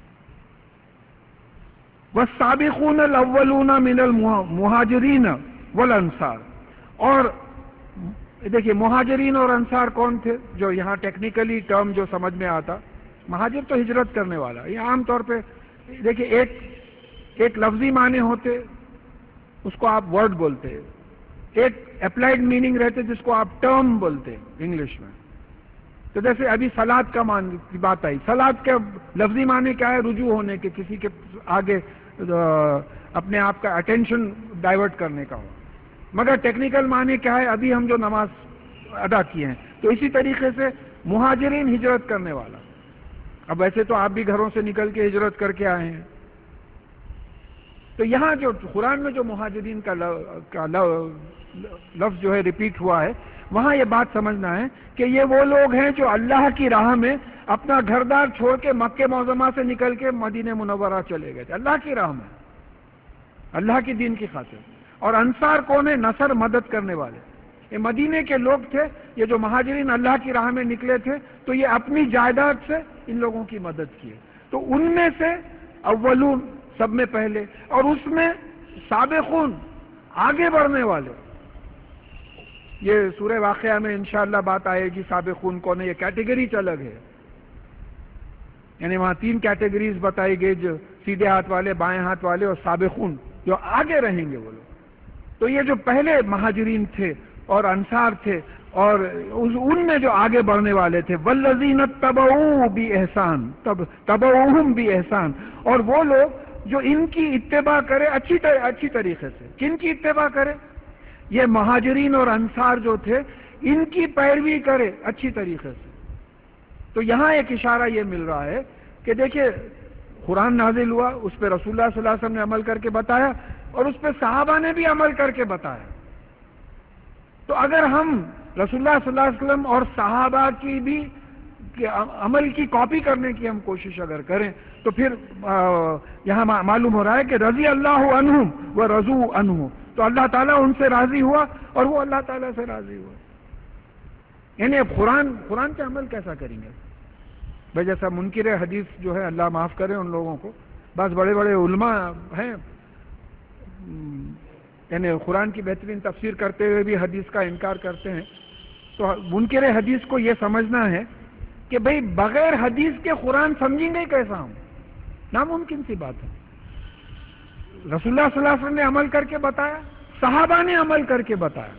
والسابقون الاولون من المہاجرین والانصار، اور دیکھیے مہاجرین اور انصار کون تھے؟ جو یہاں ٹیکنیکلی ٹرم جو سمجھ میں آتا، مہاجر تو ہجرت کرنے والا. یہ عام طور پہ دیکھیے ایک لفظی معنی ہوتے، اس کو آپ ورڈ بولتے ہیں، ایک اپلائیڈ میننگ رہتے جس کو آپ ٹرم بولتے ہیں انگلش میں. تو جیسے ابھی سلاد کا معنی کی بات آئی، سلاد کا لفظی معنی کیا ہے؟ رجوع ہونے کے، کسی کے آگے اپنے آپ کا اٹینشن ڈائیورٹ کرنے کا ہو. مگر ٹیکنیکل معنی کیا ہے؟ ابھی ہم جو نماز ادا کیے ہیں. تو اسی طریقے سے مہاجرین ہجرت کرنے والا. اب ویسے تو آپ بھی گھروں سے نکل کے ہجرت کر کے آئے ہیں. تو یہاں جو قرآن میں جو مہاجرین کا لفظ جو ہے ریپیٹ ہوا ہے، وہاں یہ بات سمجھنا ہے کہ یہ وہ لوگ ہیں جو اللہ کی راہ میں اپنا گھر دار چھوڑ کے مکہ معظمہ سے نکل کے مدینہ منورہ چلے گئے تھے، اللہ کی راہ میں، اللہ کی دین کی خاطر. اور انصار کون ہے؟ نصر، مدد کرنے والے. یہ مدینے کے لوگ تھے. یہ جو مہاجرین اللہ کی راہ میں نکلے تھے تو یہ اپنی جائیداد سے ان لوگوں کی مدد کی. تو ان میں سے اولون سب میں پہلے، اور اس میں سابقون آگے بڑھنے والے. یہ سورہ واقعہ میں انشاءاللہ بات آئے گی سابقون کون ہے، یہ کیٹیگری الگ ہے. یعنی وہاں 3 کیٹیگریز بتائی گئی، جو سیدھے ہاتھ والے، بائیں ہاتھ والے اور سابقون، جو آگے رہیں گے وہ لوگ. تو یہ جو پہلے مہاجرین تھے اور انصار تھے اور ان میں جو آگے بڑھنے والے تھے، والذین اتبعوا بإحسان تبعوہم بإحسان، اور وہ لوگ جو ان کی اتباع کرے اچھی طریقے سے. کن کی اتباع کرے؟ یہ مہاجرین اور انصار جو تھے ان کی پیروی کرے اچھی طریقے سے. تو یہاں ایک اشارہ یہ مل رہا ہے کہ دیکھیں قرآن نازل ہوا، اس پہ رسول اللہ صلی اللہ علیہ وسلم نے عمل کر کے بتایا اور اس پہ صحابہ نے بھی عمل کر کے بتایا. تو اگر ہم رسول اللہ صلی اللہ علیہ وسلم اور صحابہ کی بھی عمل کی کاپی کرنے کی ہم کوشش اگر کریں تو پھر یہاں معلوم ہو رہا ہے کہ رضی اللہ عنہم ورضوا عنہ، تو اللہ تعالیٰ ان سے راضی ہوا اور وہ اللہ تعالیٰ سے راضی ہوا. یعنی اب قرآن پہ عمل کیسا کریں گے بھائی؟ جیسا منکر حدیث جو ہے، اللہ معاف کرے ان لوگوں کو، بعض بڑے بڑے علماء ہیں یعنی قرآن کی بہترین تفسیر کرتے ہوئے بھی حدیث کا انکار کرتے ہیں. تو منکر حدیث کو یہ سمجھنا ہے کہ بھئی بغیر حدیث کے قرآن سمجھیں گے کیسا ہم؟ ناممکن سی بات ہے. رسول اللہ صلی اللہ علیہ وسلم نے عمل کر کے بتایا، صحابہ نے عمل کر کے بتایا.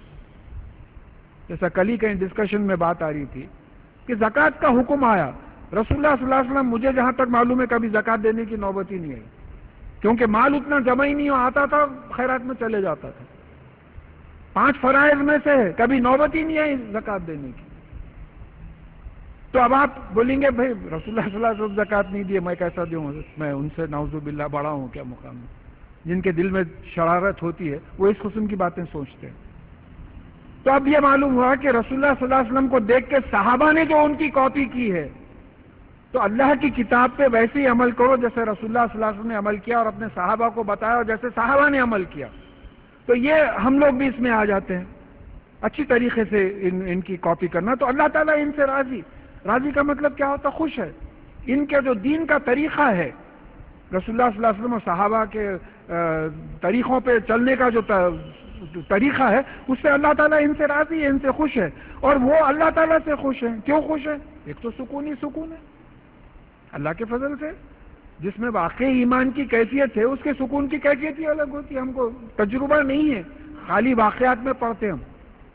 جیسا کل ہی کہیں ڈسکشن میں بات آ رہی تھی کہ زکوٰۃ کا حکم آیا، رسول اللہ صلی اللہ علیہ وسلم، مجھے جہاں تک معلوم ہے کبھی زکوٰۃ دینے کی نوبت ہی نہیں آئی، کیونکہ مال اتنا جمع ہی نہیں آتا تھا، خیرات میں چلے جاتا تھا. 5 فرائض میں سے کبھی نوبت ہی نہیں آئی زکوٰۃ دینے کی. تو اب آپ بولیں گے بھائی رسول اللہ صلی اللہ علیہ وسلم زکوٰۃ نہیں دیے، میں کیسا دوں؟ میں ان سے نعوذ باللہ بڑا ہوں کیا مقام میں؟ جن کے دل میں شرارت ہوتی ہے وہ اس قسم کی باتیں سوچتے ہیں. تو اب یہ معلوم ہوا کہ رسول اللہ صلی اللہ علیہ وسلم کو دیکھ کے صحابہ نے جو ان کی کاپی کی ہے، تو اللہ کی کتاب پہ ویسے ہی عمل کرو جیسے رسول اللہ صلی اللہ علیہ وسلم نے عمل کیا اور اپنے صحابہ کو بتایا اور جیسے صحابہ نے عمل کیا. تو یہ ہم لوگ بھی اس میں آ جاتے ہیں، اچھی طریقے سے ان کی کاپی کرنا. تو اللہ تعالیٰ ان سے راضی کا مطلب کیا ہوتا؟ خوش ہے. ان کے جو دین کا طریقہ ہے، رسول اللہ صلی اللہ علیہ وسلم اور صحابہ کے طریقوں پہ چلنے کا جو طریقہ ہے، اس سے اللہ تعالیٰ ان سے راضی ہے، ان سے خوش ہے. اور وہ اللہ تعالیٰ سے خوش ہیں. کیوں خوش ہیں؟ ایک تو سکون ہی سکون ہے اللہ کے فضل سے. جس میں واقعی ایمان کی کیفیت ہے اس کے سکون کی کیفیت ہی الگ ہوتی ہے. ہم کو تجربہ نہیں ہے، خالی واقعات میں پڑھتے ہم.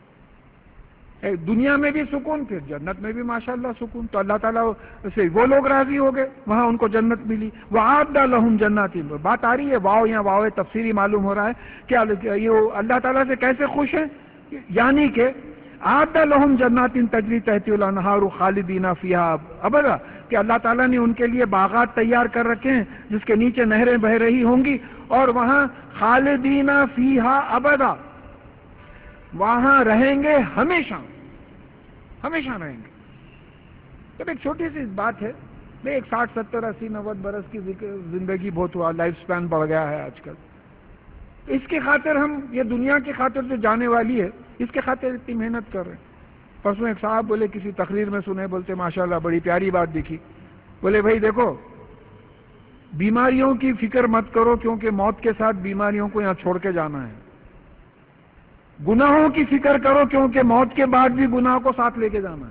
دنیا میں بھی سکون، پھر جنت میں بھی ماشاءاللہ سکون. تو اللہ تعالیٰ سے وہ لوگ راضی ہو گئے، وہاں ان کو جنت ملی. وَأَعَدَّ لَهُمْ جَنَّاتٍ، بات آ رہی ہے واو یا واو تفسیری معلوم ہو رہا ہے کہ یہ اللہ تعالیٰ سے کیسے خوش ہیں. یعنی کہ أَعَدَّ لَهُمْ جَنَّاتٍ تَجْرِي تَحْتِهَا الْأَنْهَارُ خَالِدِينَ فِيهَا أَبَدًا، کہ اللہ تعالیٰ نے ان کے لیے باغات تیار کر رکھے ہیں جس کے نیچے نہریں بہ رہی ہوں گی، اور وہاں خالدین فیہا ابدا، وہاں رہیں گے ہمیشہ رہیں گے. جب ایک چھوٹی سی بات ہے، میں ایک 60 70 80 90 برس کی زندگی بہت ہوا، لائف سپین بڑھ گیا ہے آج کل. اس کی خاطر ہم یہ دنیا کی خاطر جو جانے والی ہے اس کے خاطر اتنی محنت کر رہے ہیں. پرسوں ایک صاحب بولے، کسی تقریر میں سنے، بولتے ماشاءاللہ بڑی پیاری بات دکھی. بولے بھائی دیکھو، بیماریوں کی فکر مت کرو کیونکہ موت کے ساتھ بیماریوں کو یہاں چھوڑ کے جانا ہے. گناہوں کی فکر کرو کیونکہ موت کے بعد بھی گناہ کو ساتھ لے کے جانا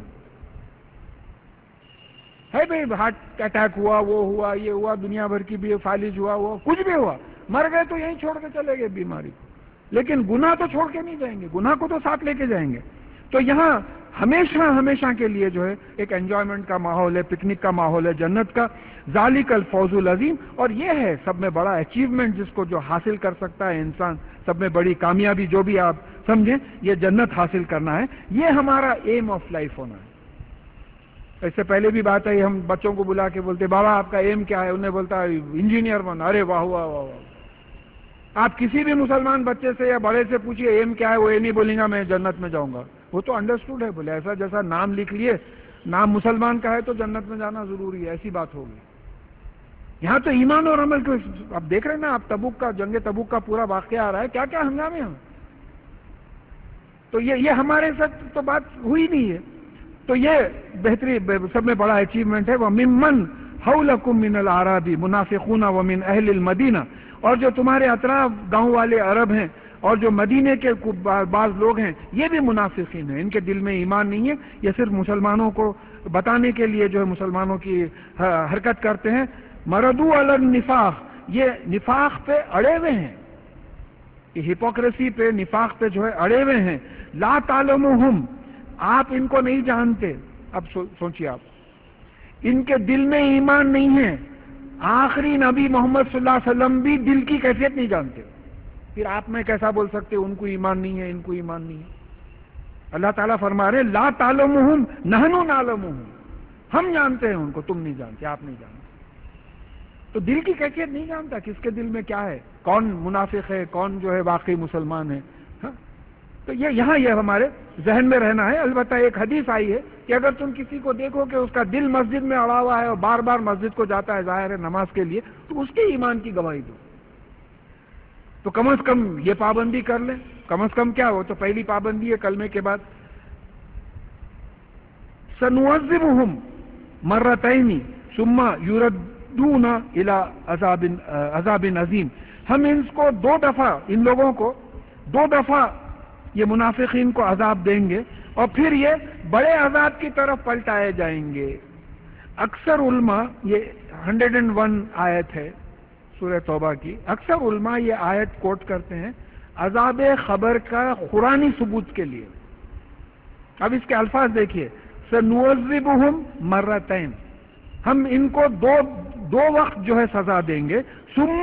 ہے بھائی. ہارٹ اٹیک ہوا، وہ ہوا، یہ ہوا، دنیا بھر کی بھی فالج ہوا، وہ کچھ بھی ہوا، مر گئے تو یہیں چھوڑ کے چلے گئے بیماری کو، لیکن گناہ تو چھوڑ کے نہیں جائیں گے، گناہ کو تو ساتھ لے کے جائیں گے. تو یہاں ہمیشہ کے لیے جو ہے ایک انجوائمنٹ کا ماحول ہے، پکنک کا ماحول ہے جنت کا. ذالک الفوز العظیم، اور یہ ہے سب میں بڑا اچیومنٹ جس کو جو حاصل کر سکتا ہے انسان، سب میں بڑی کامیابی جو بھی آپ سمجھیں، یہ جنت حاصل کرنا ہے. یہ ہمارا ایم آف لائف ہونا ہے. اس سے پہلے بھی بات آئی، ہم بچوں کو بلا کے بولتے بابا آپ کا ایم کیا ہے؟ انہیں بولتا انجینئر بن. ارے واہ واہ واہ واہ. آپ کسی بھی مسلمان بچے سے یا بڑے سے پوچھئے ایم کیا ہے، وہ یہ نہیں بولیں گا میں جنت میں جاؤں گا. وہ تو انڈرسٹوڈ ہے، بولے ایسا جیسا نام لکھ لیے، نام مسلمان کا ہے تو جنت میں جانا ضروری ہے، ایسی بات ہوگی. یہاں تو ایمان اور عمل کو آپ دیکھ رہے ہیں نا، آپ تبوک کا، جنگ تبوک کا پورا واقعہ آ رہا ہے، کیا کیا ہنگامے ہیں. تو یہ ہمارے ساتھ تو بات ہوئی نہیں ہے. تو یہ بہترین سب میں بڑا اچیومنٹ ہے. وَمِمَّنْ حَوْلَكُمْ مِنَ الْأَعْرَابِ مُنَافِقُونَ وَمِنْ أَهْلِ الْمَدِينَةِ، اور جو تمہارے اطراف گاؤں والے عرب ہیں اور جو مدینے کے بعض لوگ ہیں یہ بھی منافقین ہیں، ان کے دل میں ایمان نہیں ہے، یہ صرف مسلمانوں کو بتانے کے لیے جو ہے مسلمانوں کی حرکت کرتے ہیں. مردو علی النفاق، یہ نفاق پہ اڑے ہوئے ہیں، یہ ہپوکریسی پہ، نفاق پہ جو ہے اڑے ہوئے ہیں. لا تعلمہم، آپ ان کو نہیں جانتے. اب سوچیے آپ، ان کے دل میں ایمان نہیں ہے. آخری نبی محمد صلی اللہ علیہ وسلم بھی دل کی کیفیت نہیں جانتے، پھر آپ میں کیسا بول سکتے ان کو ایمان نہیں ہے، ان کو ایمان نہیں ہے؟ اللہ تعالیٰ فرما رہے لا تعلمہم نحن نعلمہم، ہم جانتے ہیں ان کو، تم نہیں جانتے، آپ نہیں جانتے. تو دل کی کیفیت نہیں جانتا کس کے دل میں کیا ہے، کون منافق ہے، کون جو ہے واقعی مسلمان ہے. تو یہاں یہ ہمارے ذہن میں رہنا ہے. البتہ ایک حدیث آئی ہے کہ اگر تم کسی کو دیکھو کہ اس کا دل مسجد میں اڑا ہوا ہے اور بار بار مسجد کو جاتا ہے ظاہر ہے نماز کے لیے، تو اس کے ایمان کی گواہی دو. تو کم از کم یہ پابندی کر لیں. کم از کم کیا ہو تو پہلی پابندی ہے کلمے کے بعد سنعذبہم مرتین ثم یردون الی عذاب عظیم، ہم ان کو دو دفعہ، ان لوگوں کو دو دفعہ یہ منافقین کو عذاب دیں گے اور پھر یہ بڑے عذاب کی طرف پلٹائے جائیں گے. اکثر علماء، یہ 101 آیت ہے سورہ توبہ کی، اکثر علماء یہ آیت کوٹ کرتے ہیں عذاب خبر کا قرآنی ثبوت کے لیے. اب اس کے الفاظ دیکھیے، سنعذبہم مرتین، ہم ان کو دو وقت جو ہے سزا دیں گے. ثم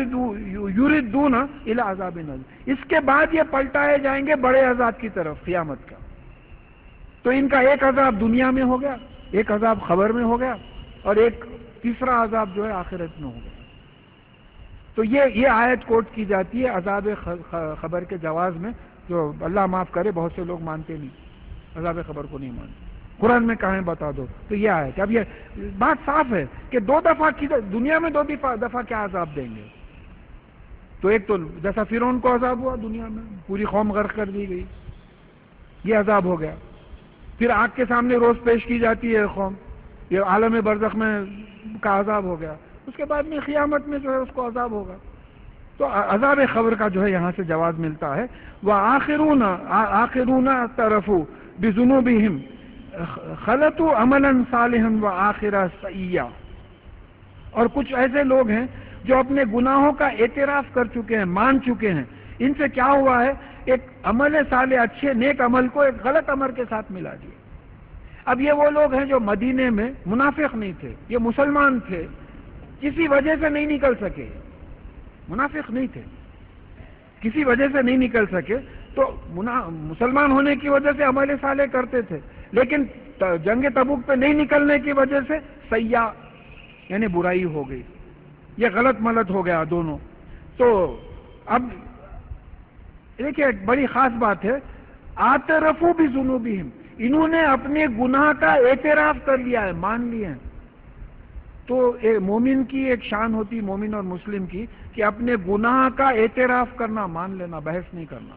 یردون الی عذاب عظیم، اس کے بعد یہ پلٹائے جائیں گے بڑے عذاب کی طرف قیامت کا. تو ان کا ایک عذاب دنیا میں ہو گیا، ایک عذاب خبر میں ہو گیا، اور ایک تیسرا عذاب جو ہے آخرت میں ہو گیا. تو یہ آیت کوٹ کی جاتی ہے عذاب خبر کے جواز میں، جو اللہ معاف کرے بہت سے لوگ مانتے نہیں، عذاب خبر کو نہیں مانتے. قرآن میں کہاں ہے بتا دو. تو یہ آیت، اب یہ بات صاف ہے کہ دو دفعہ کی دنیا میں، دو دفعہ کیا عذاب دیں گے. تو ایک تو جیسا فرعون کو عذاب ہوا دنیا میں، پوری قوم غرق کر دی گئی، یہ عذاب ہو گیا. پھر آگ کے سامنے روز پیش کی جاتی ہے قوم، یہ عالم برزخ میں کا عذاب ہو گیا. اس کے بعد میں قیامت میں جو ہے اس کو عذاب ہوگا. تو عذاب خبر کا جو ہے یہاں سے جواز ملتا ہے. وآخرون اعترفوا بذنوبہم خلطوا عملا صالحا وآخرا سیئا، اور کچھ ایسے لوگ ہیں جو اپنے گناہوں کا اعتراف کر چکے ہیں، مان چکے ہیں. ان سے کیا ہوا ہے، ایک عمل صالح، اچھے نیک عمل کو ایک غلط عمل کے ساتھ ملا دیا. اب یہ وہ لوگ ہیں جو مدینے میں منافق نہیں تھے، یہ مسلمان تھے، کسی وجہ سے نہیں نکل سکے، منافق نہیں تھے، کسی وجہ سے نہیں نکل سکے. تو مسلمان ہونے کی وجہ سے عمل صالح کرتے تھے، لیکن جنگ تبوک پہ نہیں نکلنے کی وجہ سے سیاح یعنی برائی ہو گئی، یہ غلط ملت ہو گیا دونوں. تو اب دیکھیے ایک بڑی خاص بات ہے، اعترفوا بذنوبہم، انہوں نے اپنے گناہ کا اعتراف کر لیا ہے، مان لیے ہیں. تو مومن کی ایک شان ہوتی، مومن اور مسلم کی، کہ اپنے گناہ کا اعتراف کرنا، مان لینا، بحث نہیں کرنا.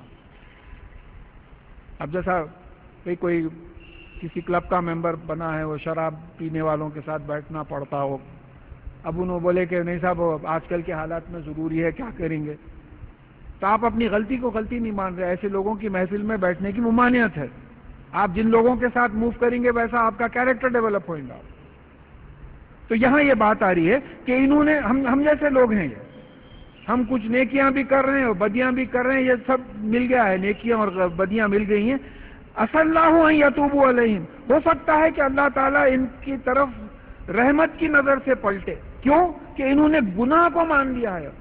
اب جیسا کوئی کسی کلب کا ممبر بنا ہے، وہ شراب پینے والوں کے ساتھ بیٹھنا پڑتا ہو، اب انہوں بولے کہ نہیں صاحب آج کل کے حالات میں ضروری ہے، کیا کریں گے؟ تو آپ اپنی غلطی کو غلطی نہیں مان رہے. ایسے لوگوں کی محفل میں بیٹھنے کی ممانعت ہے. آپ جن لوگوں کے ساتھ موو کریں گے ویسا آپ کا کیریکٹر ڈیولپ ہوگا. تو یہاں یہ بات آ رہی ہے کہ انہوں نے، ہم جیسے لوگ ہیں، یہ ہم کچھ نیکیاں بھی کر رہے ہیں اور بدیاں بھی کر رہے ہیں، یہ سب مل گیا ہے، نیکیاں اور بدیاں مل گئی ہیں. عسى الله ان يتوبوا علیہم، ہو سکتا ہے کہ اللہ تعالیٰ ان کی طرف رحمت کی نظر سے پلٹے. کیوں؟ کہ انہوں نے گناہ کو مان لیا ہے.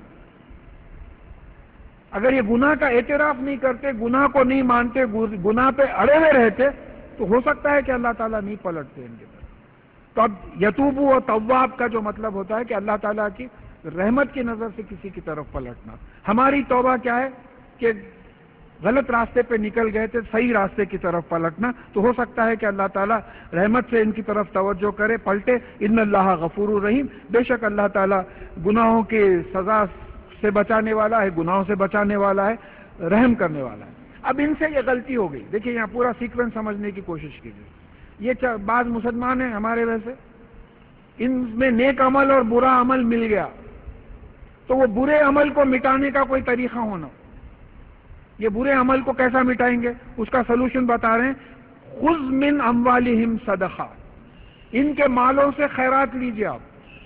اگر یہ گناہ کا اعتراف نہیں کرتے، گناہ کو نہیں مانتے، گناہ پہ اڑے ہوئے رہتے، تو ہو سکتا ہے کہ اللہ تعالیٰ نہیں پلٹتے ان کے طرف. تو اب یتوبو اور تواب کا جو مطلب ہوتا ہے کہ اللہ تعالیٰ کی رحمت کی نظر سے کسی کی طرف پلٹنا. ہماری توبہ کیا ہے کہ غلط راستے پہ نکل گئے تھے، صحیح راستے کی طرف پلٹنا. تو ہو سکتا ہے کہ اللہ تعالیٰ رحمت سے ان کی طرف توجہ کرے، پلٹے. ان اللہ غفور الرحیم، بے شک اللہ تعالیٰ گناہوں کی سزا سے بچانے والا ہے، گناہوں سے بچانے والا ہے، رحم کرنے والا ہے. اب ان سے یہ غلطی ہو گئی. دیکھیے یہاں پورا سیکوینس سمجھنے کی کوشش کیجیے. یہ بعض مسلمان ہیں ہمارے ویسے، ان میں نیک عمل اور برا عمل مل گیا، تو وہ برے عمل کو مٹانے کا کوئی طریقہ ہونا. یہ برے عمل کو کیسا مٹائیں گے؟ اس کا سلوشن بتا رہے ہیں، خذ من اموالہم صدقہ، ان کے مالوں سے خیرات لیجیے آپ.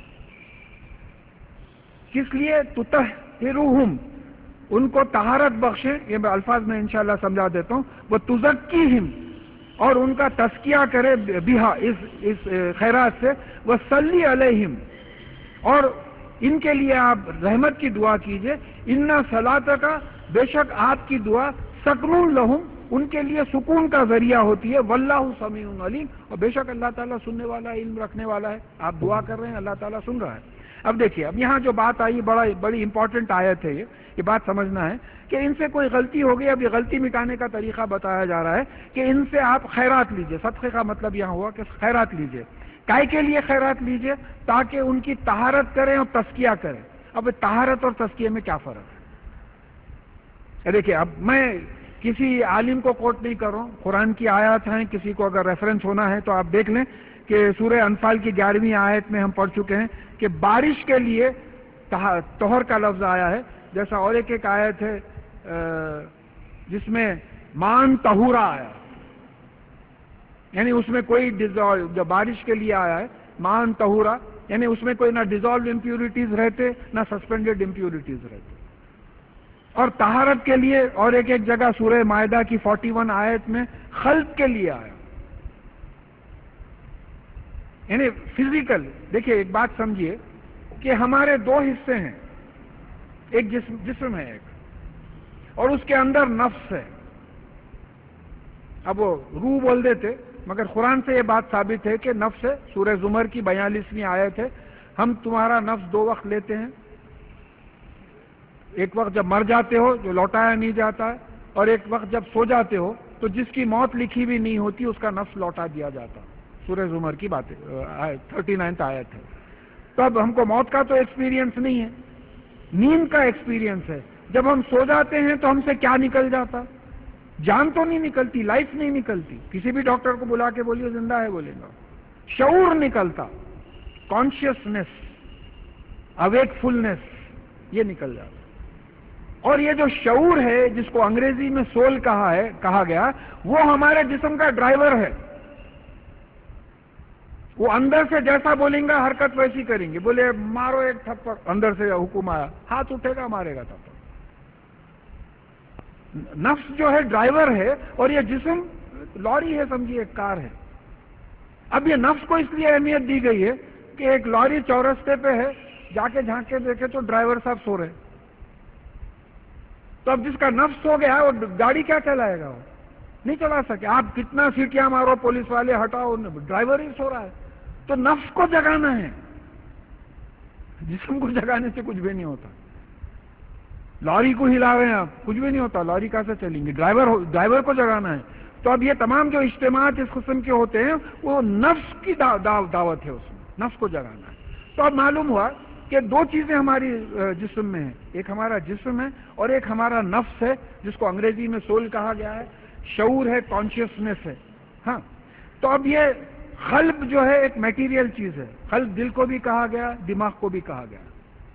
کس لیے؟ تطہرہم، ان کو طہارت بخشیں. یہ الفاظ میں انشاءاللہ سمجھا دیتا ہوں. وہ تزکیہم، اور ان کا تزکیہ کرے بہا، اس خیرات سے. وصلی علیہم، اور ان کے لیے آپ رحمت کی دعا کیجئے. ان صلاتک، بے شک آپ کی دعا، سکن لہم، ان کے لیے سکون کا ذریعہ ہوتی ہے. واللہ سمیع علیم، اور بے شک اللہ تعالیٰ سننے والا ہے، علم رکھنے والا ہے. آپ دعا کر رہے ہیں، اللہ تعالیٰ سن رہا ہے. اب دیکھیے، اب یہاں جو بات آئی بڑی امپورٹنٹ آیت ہے. یہ بات سمجھنا ہے کہ ان سے کوئی غلطی ہو گئی. اب یہ غلطی مٹانے کا طریقہ بتایا جا رہا ہے کہ ان سے آپ خیرات لیجئے. صدقے کا مطلب یہاں ہوا کہ خیرات لیجئے. کائے کے لیے خیرات لیجئے؟ تاکہ ان کی طہارت کریں اور تزکیہ کریں. اب طہارت اور تزکیے میں کیا فرق ہے؟ دیکھیے، اب میں کسی عالم کو کوٹ نہیں کر رہا ہوں، قرآن کی آیات ہیں. کسی کو اگر ریفرنس ہونا ہے تو آپ دیکھ لیں کہ سورہ انفال کی 11ویں آیت میں ہم پڑھ چکے ہیں کہ بارش کے لیے طہر کا لفظ آیا ہے. جیسا اور ایک آیت ہے جس میں مان طہورا آیا، یعنی اس میں کوئی جو بارش کے لیے آیا ہے مان طہورا، یعنی اس میں کوئی نہ ڈیزالوڈ امپیورٹیز رہتے نہ سسپینڈڈ امپیورٹیز رہتے. اور طہارت کے لیے اور ایک جگہ سورہ مائدہ کی 41 آیت میں خلق کے لیے آیا، یعنی فزیکل. دیکھیے ایک بات سمجھیے کہ ہمارے دو حصے ہیں، ایک جسم ہے ایک، اور اس کے اندر نفس ہے. اب وہ روح بول دیتے، مگر قرآن سے یہ بات ثابت ہے کہ نفس ہے. سورہ زمر کی 42ویں آیت ہے، ہم تمہارا نفس 2 وقت لیتے ہیں. ایک وقت جب مر جاتے ہو جو لوٹایا نہیں جاتا ہے، اور ایک وقت جب سو جاتے ہو تو جس کی موت لکھی بھی نہیں ہوتی اس کا نفس لوٹا دیا جاتا. سورہ زمر کی بات 39 آیت ہے. تو اب ہم کو موت کا تو ایکسپیرینس نہیں ہے، نیند کا ایکسپیرینس ہے. جب ہم سو جاتے ہیں تو ہم سے کیا نکل جاتا؟ جان تو نہیں نکلتی، لائف نہیں نکلتی. کسی بھی ڈاکٹر کو بلا کے بولیے زندہ ہے بولے گا. شعور نکلتا، کانشیسنس، اویک فلنس، یہ نکل جاتا. اور یہ جو شعور ہے جس کو انگریزی میں سول کہا گیا، وہ ہمارے جسم کا ڈرائیور ہے. وہ اندر سے جیسا بولیں گا حرکت ویسی کریں گے. بولے مارو ایک تھپڑ، اندر سے حکم آیا، ہاتھ اٹھے گا مارے گا تھپڑ. نفس جو ہے ڈرائیور ہے، اور یہ جسم لوری ہے، سمجھیے ایک کار ہے. اب یہ نفس کو اس لیے اہمیت دی گئی ہے کہ ایک لوری چورستے پہ ہے، جا کے جھانک کے دیکھے تو ڈرائیور صاحب سو رہے. تو اب جس کا نفس سو گیا وہ گاڑی کیا چلائے گا؟ وہ نہیں چلا سکے. آپ کتنا سیٹیاں مارو، پولیس والے ہٹاؤ، ڈرائیور ہی سو رہا ہے. تو نفس کو جگانا ہے، جسم کو جگانے سے کچھ بھی نہیں ہوتا. لاری کو ہلا رہے ہیں آپ، کچھ بھی نہیں ہوتا، لاری کیسے چلیں گی؟ ڈرائیور کو جگانا ہے. تو اب یہ تمام جو اجتماعات اس قسم کے ہوتے ہیں وہ نفس کی دعوت ہے، اس میں نفس کو جگانا ہے. تو اب معلوم ہوا کہ 2 چیزیں ہماری جسم میں ہیں، ایک ہمارا جسم ہے اور ایک ہمارا نفس ہے جس کو انگریزی میں سول کہا گیا ہے. شعور ہے، کانشیسنس ہے. ہاں، تو اب یہ قلب جو ہے ایک میٹیریل چیز ہے. قلب دل کو بھی کہا گیا، دماغ کو بھی کہا گیا.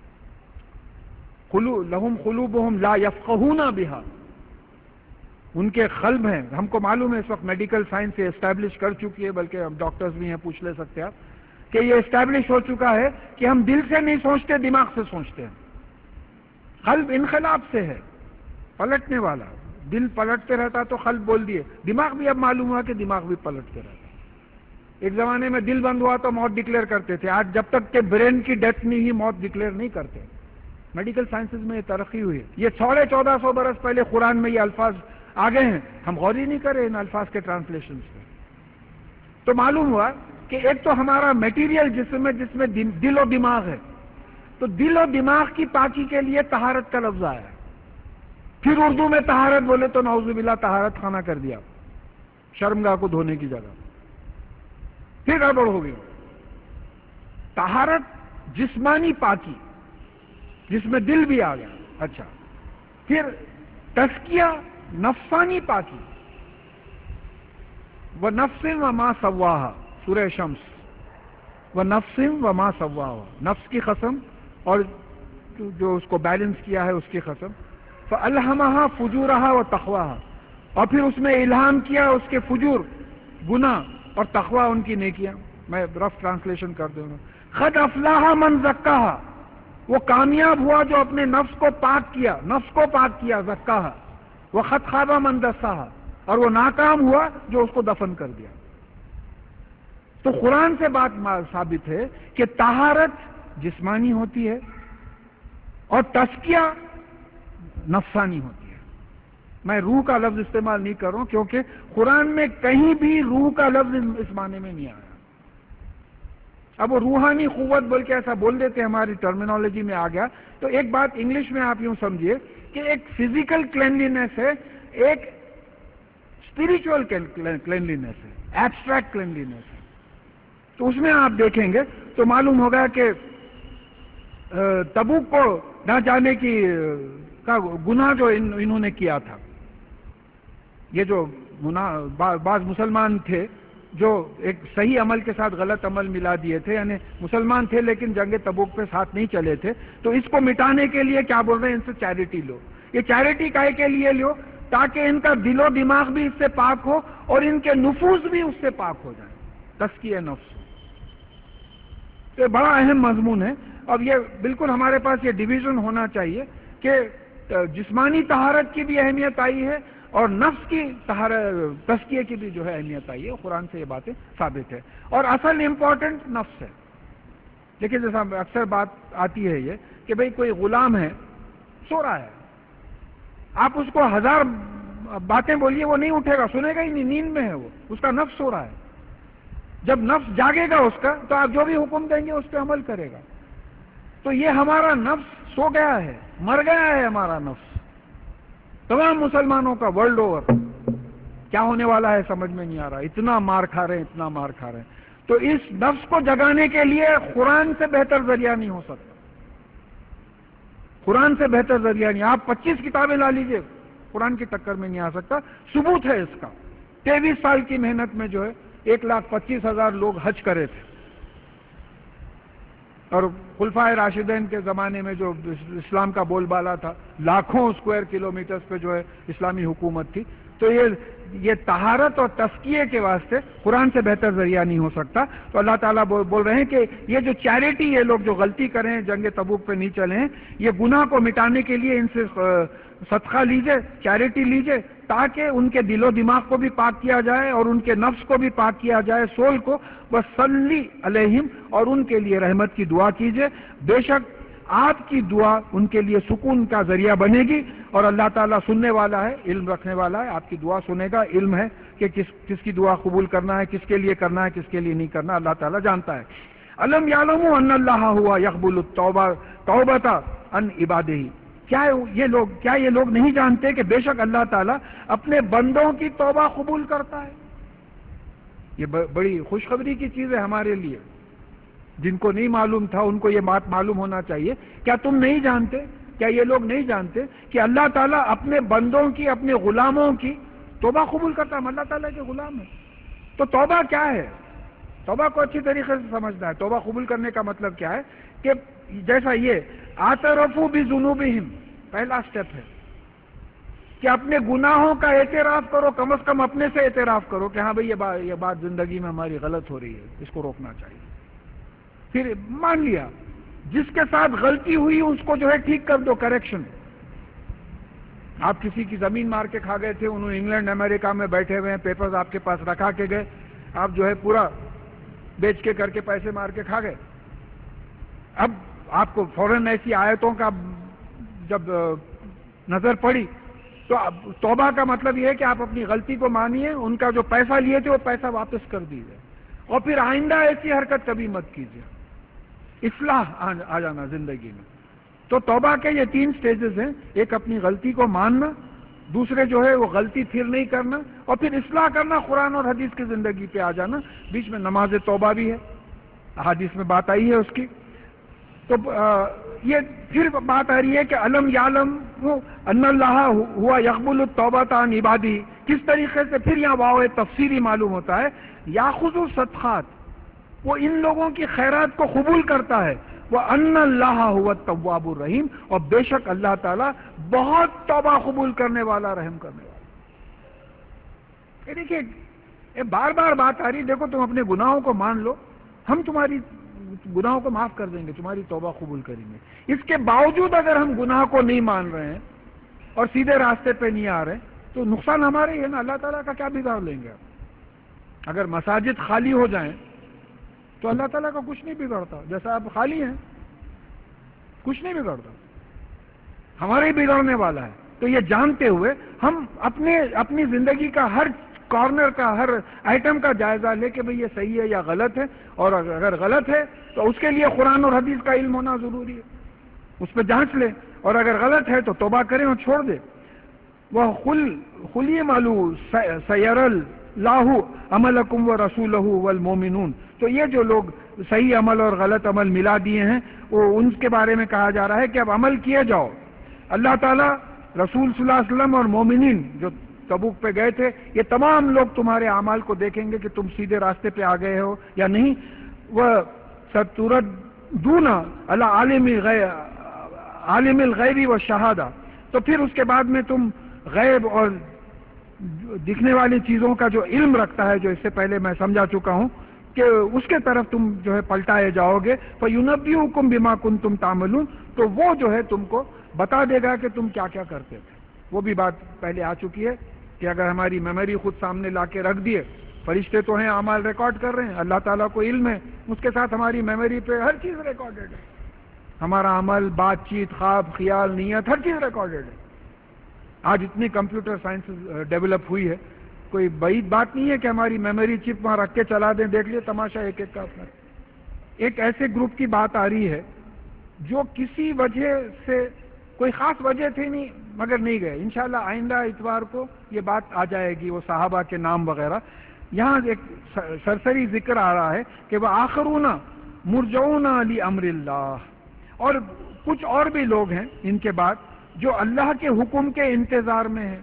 لہم قلوبہم لا یفقہون بہا، ان کے قلب ہیں. ہم کو معلوم ہے اس وقت میڈیکل سائنس یہ اسٹیبلش کر چکی ہے، بلکہ ہم ڈاکٹرز بھی ہیں، پوچھ لے سکتے ہیں آپ، کہ یہ اسٹیبلش ہو چکا ہے کہ ہم دل سے نہیں سوچتے، دماغ سے سوچتے ہیں. قلب انقلاب سے ہے، پلٹنے والا. دل پلٹتے رہتا تو قلب بول دیے. دماغ بھی اب معلوم ہوا کہ دماغ بھی پلٹتے رہتا. ایک زمانے میں دل بند ہوا تو موت ڈکلیئر کرتے تھے، آج جب تک کہ برین کی ڈیتھ نہیں ہی موت ڈکلیئر نہیں کرتے. میڈیکل سائنسز میں یہ ترقی ہوئی ہے. یہ 1450 برس پہلے قرآن میں یہ الفاظ آ گئے ہیں، ہم غور ہی نہیں کرے ان الفاظ کے ٹرانسلیشنز پہ. تو معلوم ہوا کہ ایک تو ہمارا میٹیریل جسم ہے جس میں دل و دماغ ہے. تو دل و دماغ کی پاکی کے لیے طہارت کا لفظ آیا ہے. پھر اردو میں طہارت بولے تو نعوذ باللہ طہارت خانہ کر دیا، شرمگاہ کو دھونے کی جگہ. پھر گڑبڑ ہو گئی. طہارت جسمانی پاکی جس میں دل بھی آ گیا. اچھا، پھر تزکیہ نفسانی پاکی. وَنَفْسٍ وَمَا سَوَّاهَا، سورہ شمس. وَنَفْسٍ وَمَا سَوَّاهَا، نفس کی قسم اور جو اس کو بیلنس کیا ہے اس کی قسم. فَأَلْهَمَهَا فُجُورَهَا وَتَقْوَاهَا، اور پھر اس میں الہام کیا اس کے فجور گناہ اور تقوی ان کی نیکیاں. میں رف ٹرانسلیشن کر دوں گا. قَدْ أَفْلَحَ مَنْ زَكَّاهَا، وہ کامیاب ہوا جو اپنے نفس کو پاک کیا، نفس کو پاک کیا، زکاها. وَقَدْ خَابَ مَنْ دَسَّاهَا، اور وہ ناکام ہوا جو اس کو دفن کر دیا. تو قرآن سے بات ثابت ہے کہ طہارت جسمانی ہوتی ہے اور تزکیہ نفسانی ہوتی ہے. میں روح کا لفظ استعمال نہیں کر رہا ہوں کیونکہ قرآن میں کہیں بھی روح کا لفظ اس معنی میں نہیں آیا. اب وہ روحانی قوت بول کے ایسا بول دیتے ہماری ٹرمینالوجی میں آ گیا. تو ایک بات انگلش میں آپ یوں سمجھیے کہ ایک فزیکل کلینلینس ہے، ایک اسپرچل کلینلینس ہے، ایبسٹریکٹ کلینلینس ہے. تو اس میں آپ دیکھیں گے تو معلوم ہوگا کہ تبوک کو نہ جانے کی کا گناہ جو انہوں نے کیا تھا، یہ جو بعض مسلمان تھے جو ایک صحیح عمل کے ساتھ غلط عمل ملا دیے تھے، یعنی مسلمان تھے لیکن جنگ تبوک پہ ساتھ نہیں چلے تھے، تو اس کو مٹانے کے لیے کیا بول رہے ہیں، ان سے چیریٹی لو. یہ چیریٹی کائے کے لیے لو؟ تاکہ ان کا دل و دماغ بھی اس سے پاک ہو اور ان کے نفوس بھی اس سے پاک ہو جائیں، تزکیہ نفس. تو بڑا اہم مضمون ہے. اب یہ بالکل ہمارے پاس یہ ڈویژن ہونا چاہیے کہ جسمانی طہارت کی بھی اہمیت آئی ہے اور نفس کی تزکیے کی بھی جو ہے اہمیت آئی ہے. قرآن سے یہ باتیں ثابت ہے اور اصل امپورٹنٹ نفس ہے. لیکن جیسا اکثر بات آتی ہے یہ کہ بھئی کوئی غلام ہے، سو رہا ہے، آپ اس کو 1000 باتیں بولیے وہ نہیں اٹھے گا، سنے گا ہی نہیں، نیند میں ہے وہ، اس کا نفس سو رہا ہے. جب نفس جاگے گا اس کا تو آپ جو بھی حکم دیں گے اس پہ عمل کرے گا. تو یہ ہمارا نفس سو گیا ہے، مر گیا ہے ہمارا نفس. تمام مسلمانوں کا ورلڈ اوور کیا ہونے والا ہے سمجھ میں نہیں آ رہا، اتنا مار کھا رہے ہیں، اتنا مار کھا رہے ہیں. تو اس نفس کو جگانے کے لیے قرآن سے بہتر ذریعہ نہیں ہو سکتا. قرآن سے بہتر ذریعہ نہیں. آپ 25 کتابیں لا لیجئے، قرآن کی ٹکر میں نہیں آ سکتا. ثبوت ہے اس کا. 23 سال کی محنت میں جو ہے 1,25,000 لوگ حج کرے تھے، اور خلفائے راشدین کے زمانے میں جو اسلام کا بول بالا تھا، لاکھوں اسکوائر کلومیٹرز پہ جو ہے اسلامی حکومت تھی. تو یہ طہارت اور تزکیے کے واسطے قرآن سے بہتر ذریعہ نہیں ہو سکتا. تو اللہ تعالیٰ بول رہے ہیں کہ یہ جو چیریٹی، یہ لوگ جو غلطی کریں، جنگ تبوک پہ نہیں چلے ہیں، یہ گناہ کو مٹانے کے لیے ان سے صدقہ لیجئے، چیریٹی لیجئے، تاکہ ان کے دل و دماغ کو بھی پاک کیا جائے اور ان کے نفس کو بھی پاک کیا جائے، سول کو. وصلی علیہم، اور ان کے لیے رحمت کی دعا کیجئے. بے شک آپ کی دعا ان کے لیے سکون کا ذریعہ بنے گی، اور اللہ تعالیٰ سننے والا ہے، علم رکھنے والا ہے، آپ کی دعا سنے گا. علم ہے کہ کس کی دعا قبول کرنا ہے، کس کے لیے کرنا ہے، کس کے لیے نہیں کرنا، اللہ تعالیٰ جانتا ہے. الم یعلموا ان اللہ ہوا یقبل التوبۃ عن عبادہ، کیا یہ لوگ نہیں جانتے کہ بے شک اللہ تعالیٰ اپنے بندوں کی توبہ قبول کرتا ہے. یہ بڑی خوشخبری کی چیز ہے ہمارے لیے. جن کو نہیں معلوم تھا ان کو یہ بات معلوم ہونا چاہیے. کیا تم نہیں جانتے، کیا یہ لوگ نہیں جانتے کہ اللہ تعالیٰ اپنے بندوں کی، اپنے غلاموں کی توبہ قبول کرتا ہے؟ ہم اللہ تعالیٰ کے غلام ہیں. تو توبہ کیا ہے؟ توبہ کو اچھی طریقے سے سمجھنا ہے. توبہ قبول کرنے کا مطلب کیا ہے کہ جیسا یہ اعترفوا بذنوبہم، پہلا سٹیپ ہے کہ اپنے گناہوں کا اعتراف کرو، کم از کم اپنے سے اعتراف کرو کہ ہاں بھئی یہ بات زندگی میں ہماری غلط ہو رہی ہے، اس کو روکنا چاہیے. پھر مان لیا جس کے ساتھ غلطی ہوئی اس کو جو ہے ٹھیک کر دو، کریکشن. آپ کسی کی زمین مار کے کھا گئے تھے، انہوں انگلینڈ امریکہ میں بیٹھے ہوئے ہیں، پیپرز آپ کے پاس رکھا کے گئے، آپ جو ہے پورا بیچ کے کر کے پیسے مار کے کھا گئے. اب آپ کو فوراً ایسی آیتوں کا جب نظر پڑی تو توبہ کا مطلب یہ ہے کہ آپ اپنی غلطی کو مانیے، ان کا جو پیسہ لیے تھے وہ پیسہ واپس کر دیجیے، اور پھر آئندہ ایسی حرکت کبھی مت کیجیے. اصلاح آ جانا زندگی میں. تو توبہ کے یہ 3 سٹیجز ہیں. ایک اپنی غلطی کو ماننا، دوسرے جو ہے وہ غلطی پھر نہیں کرنا، اور پھر اصلاح کرنا، قرآن اور حدیث کی زندگی پہ آ جانا. بیچ میں نماز توبہ بھی ہے، حدیث میں بات آئی ہے اس کی. تو یہ پھر بات آ رہی ہے کہ الم یعلم ان اللہ ہوا یقبل التوبۃ عن عبادہ. کس طریقے سے پھر یہاں واو تفسیری معلوم ہوتا ہے. یاخذ الصدقات، وہ ان لوگوں کی خیرات کو قبول کرتا ہے. وَأَنَّ اللَّهَ هُوَ التَّوَّابُ الرَّحِيمُ، اور بے شک اللہ تعالیٰ بہت توبہ قبول کرنے والا، رحم کرنے والا۔ یہ دیکھیے، یہ بار بار بات آ رہی، دیکھو تم اپنے گناہوں کو مان لو، ہم تمہاری گناہوں کو معاف کر دیں گے، تمہاری توبہ قبول کریں گے۔ اس کے باوجود اگر ہم گناہ کو نہیں مان رہے ہیں اور سیدھے راستے پہ نہیں آ رہے تو نقصان ہمارے ہی ہے نا، اللہ تعالیٰ کا کیا بگاڑ لیں گے؟ اگر مساجد خالی ہو جائیں تو اللہ تعالیٰ کا کچھ نہیں بگڑتا، جیسا آپ خالی ہیں کچھ نہیں بگڑتا، ہمارے ہی بگڑنے والا ہے۔ تو یہ جانتے ہوئے ہم اپنی زندگی کا ہر کارنر کا، ہر آئٹم کا جائزہ لے کہ بھئی یہ صحیح ہے یا غلط ہے، اور اگر غلط ہے تو اس کے لیے قرآن اور حدیث کا علم ہونا ضروری ہے، اس پہ جانچ لیں، اور اگر غلط ہے تو توبہ کریں اور چھوڑ دیں۔ وہ خلی مالو سیر اللہ عملکم و رسولہ والمومنون، تو یہ جو لوگ صحیح عمل اور غلط عمل ملا دیے ہیں، وہ ان کے بارے میں کہا جا رہا ہے کہ اب عمل کیے جاؤ۔ اللہ تعالیٰ، رسول صلی اللہ علیہ وسلم اور مومنین جو تبوک پہ گئے تھے، یہ تمام لوگ تمہارے اعمال کو دیکھیں گے کہ تم سیدھے راستے پہ آ گئے ہو یا نہیں۔ وہ ستردون علی عالم الغیب والشہادہ، تو پھر اس کے بعد میں تم غیب اور دکھنے والی چیزوں کا جو علم رکھتا ہے، جو اس سے پہلے میں سمجھا چکا ہوں، کہ اس کے طرف تم جو ہے پلٹائے جاؤ گے۔ فَيُنَبِّئُكُم بِمَا كُنتُمْ تَعْمَلُونَ، تو وہ جو ہے تم کو بتا دے گا کہ تم کیا کیا کرتے تھے۔ وہ بھی بات پہلے آ چکی ہے کہ اگر ہماری میموری خود سامنے لا کے رکھ دیے، فرشتے تو ہیں اعمال ریکارڈ کر رہے ہیں، اللہ تعالیٰ کو علم ہے، اس کے ساتھ ہماری میموری پہ ہر چیز ریکارڈڈ ہے، ہمارا عمل، بات چیت، خواب، خیال، نیت، ہر چیز ریکارڈڈ ہے۔ آج اتنی کمپیوٹر سائنس ڈیولپ ہوئی ہے، کوئی بعید بات نہیں ہے کہ ہماری میموری چپ وہاں رکھ کے چلا دیں، دیکھ لیے تماشا ایک ایک کا اپنا۔ ایک ایسے گروپ کی بات آ رہی ہے جو کسی وجہ سے، کوئی خاص وجہ تھی نہیں مگر نہیں گئے، انشاءاللہ آئندہ اتوار کو یہ بات آ جائے گی، وہ صحابہ کے نام وغیرہ۔ یہاں ایک سرسری ذکر آ رہا ہے کہ وہ آخرون مرجعون لامر اللہ، اور کچھ اور بھی لوگ ہیں ان کے بعد جو اللہ کے حکم کے انتظار میں ہیں۔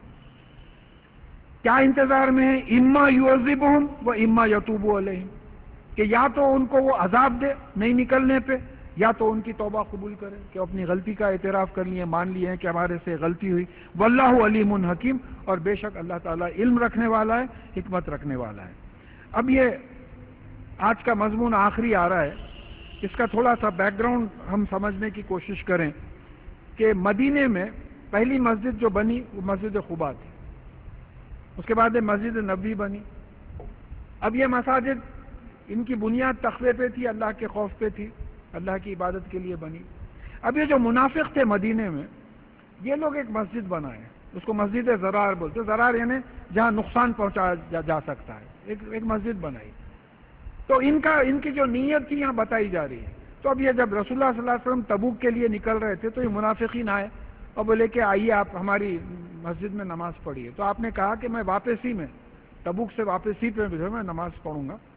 کیا انتظار میں ہیں؟ اما یعذبہم و اما یتوب علیہم، کہ یا تو ان کو وہ عذاب دے نہیں نکلنے پہ، یا تو ان کی توبہ قبول کرے کہ اپنی غلطی کا اعتراف کر لیے، مان لیے ہیں کہ ہمارے سے غلطی ہوئی۔ واللہ علیم حکیم، اور بے شک اللہ تعالیٰ علم رکھنے والا ہے، حکمت رکھنے والا ہے۔ اب یہ آج کا مضمون آخری آ رہا ہے، اس کا تھوڑا سا بیک گراؤنڈ ہم سمجھنے کی کوشش کریں کہ مدینے میں پہلی مسجد جو بنی وہ مسجد قباء تھی، اس کے بعد مسجد نبوی بنی۔ اب یہ مساجد ان کی بنیاد تقوی پہ تھی، اللہ کے خوف پہ تھی، اللہ کی عبادت کے لیے بنی۔ اب یہ جو منافق تھے مدینے میں، یہ لوگ ایک مسجد بنائے، اس کو مسجد ضرار بولتے، ضرار یعنی جہاں نقصان پہنچایا جا سکتا ہے، ایک مسجد بنائی۔ تو ان کی جو نیت تھی یہاں بتائی جا رہی ہے۔ تو اب یہ جب رسول اللہ صلی اللہ علیہ وسلم تبوک کے لیے نکل رہے تھے تو یہ منافقین آئے اور بولے کہ آئیے آپ ہماری مسجد میں نماز پڑھیے۔ تو آپ نے کہا کہ میں واپسی میں، تبوک سے واپسی پہ میں نماز پڑھوں گا،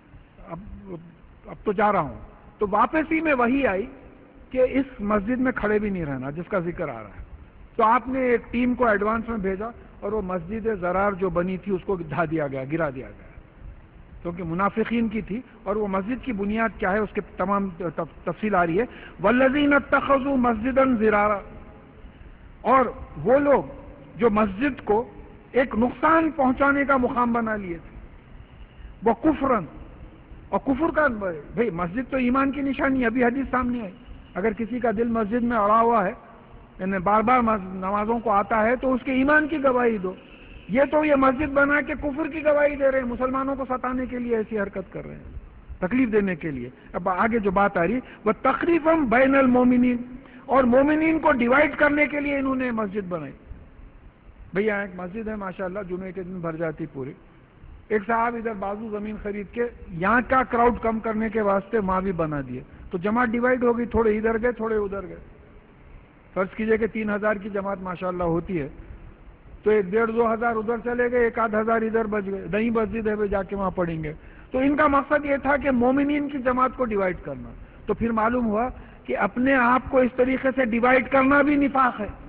اب تو جا رہا ہوں۔ تو واپسی میں وہی آئی کہ اس مسجد میں کھڑے بھی نہیں رہنا جس کا ذکر آ رہا ہے۔ تو آپ نے ایک ٹیم کو ایڈوانس میں بھیجا اور وہ مسجد ضرار جو بنی تھی اس کو ڈھا دیا گیا، گرا دیا گیا، کیونکہ منافقین کی تھی۔ اور وہ مسجد کی بنیاد کیا ہے اس کے تمام تفصیل آ رہی ہے۔ والذین اتخذوا مسجدا ضرارا، اور وہ لوگ جو مسجد کو ایک نقصان پہنچانے کا مقام بنا لیے تھے، وہ کفرن، اور کفر کا، بھئی مسجد تو ایمان کی نشانی ہے، ابھی حدیث سامنے ہے، اگر کسی کا دل مسجد میں اڑا ہوا ہے، یعنی بار بار نمازوں کو آتا ہے، تو اس کے ایمان کی گواہی دو۔ یہ تو یہ مسجد بنا کے کفر کی گواہی دے رہے ہیں، مسلمانوں کو ستانے کے لیے ایسی حرکت کر رہے ہیں، تکلیف دینے کے لیے۔ اب آگے جو بات آ رہی وہ تقریباً بین المومنین، اور مومنین کو ڈیوائیڈ کرنے کے لیے انہوں نے مسجد بنائی۔ بھیا ایک مسجد ہے ماشاءاللہ، جمعے کے دن بھر جاتی پوری۔ ایک صاحب ادھر بازو زمین خرید کے یہاں کا کراؤڈ کم کرنے کے واسطے وہاں بھی بنا دیے، تو جماعت ڈیوائیڈ ہو گئی، تھوڑے ادھر گئے تھوڑے ادھر گئے۔ فرض کیجئے کہ 3000 کی جماعت ماشاءاللہ ہوتی ہے، تو 1500-2000 ادھر چلے گئے، 1000 ادھر بچ گئے، نئی مسجد ہے جا کے وہاں پڑھیں گے۔ تو ان کا مقصد یہ تھا کہ مومنین کی جماعت کو ڈیوائیڈ کرنا۔ تو پھر معلوم ہوا کہ اپنے آپ کو اس طریقے سے ڈیوائیڈ کرنا بھی نفاق ہے۔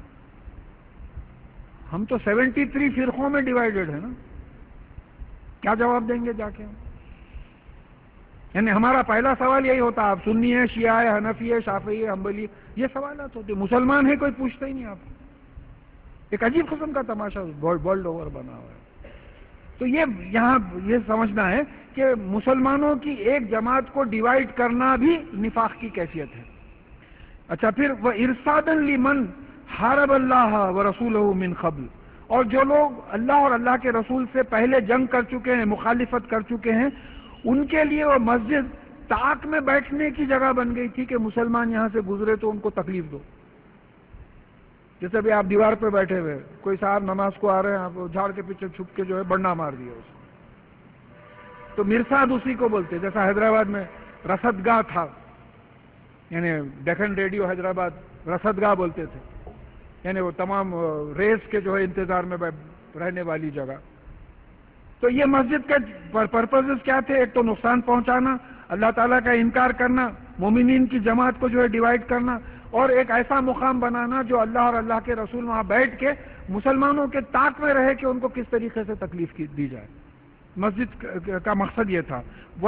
ہم تو 73 فرقوں میں ڈیوائیڈڈ ہے نا، کیا جواب دیں گے جا کے ہم؟ یعنی ہمارا پہلا سوال یہی ہوتا، آپ سنی ہے، شیعہ ہے، حنفی ہے، شافعی ہے، حنبلی، یہ سوالات ہوتے. مسلمان ہے کوئی پوچھتا ہی نہیں آپ. ایک عجیب قسم کا تماشا ورلڈ اوور بنا ہوا ہے. تو یہ یہاں یہ سمجھنا ہے کہ مسلمانوں کی ایک جماعت کو ڈیوائیڈ کرنا بھی نفاق کی کیفیت ہے. اچھا، پھر وہ ارصادا لمن حارب اللہ ورسولہ من قبل، اور جو لوگ اللہ اور اللہ کے رسول سے پہلے جنگ کر چکے ہیں، مخالفت کر چکے ہیں، ان کے لیے وہ مسجد طاق میں بیٹھنے کی جگہ بن گئی تھی کہ مسلمان یہاں سے گزرے تو ان کو تکلیف دو. جیسے بھی آپ دیوار پہ بیٹھے ہوئے، کوئی صاحب نماز کو آ رہے ہیں، آپ جھاڑ کے پیچھے چھپ کے جو ہے بڑنا مار دیا اس کو، تو مرصاد اسی کو بولتے. جیسا حیدرآباد میں رصدگاہ تھا، یعنی ڈیکن ریڈیو حیدرآباد رصدگاہ بولتے تھے، یعنی وہ تمام ریس کے جو ہے انتظار میں رہنے والی جگہ. تو یہ مسجد کے پرپزز کیا تھے؟ ایک تو نقصان پہنچانا، اللہ تعالیٰ کا انکار کرنا، مومنین کی جماعت کو جو ہے ڈیوائیڈ کرنا، اور ایک ایسا مقام بنانا جو اللہ اور اللہ کے رسول وہاں بیٹھ کے مسلمانوں کے طاق میں رہے کہ ان کو کس طریقے سے تکلیف دی جائے. مسجد کا مقصد یہ تھا.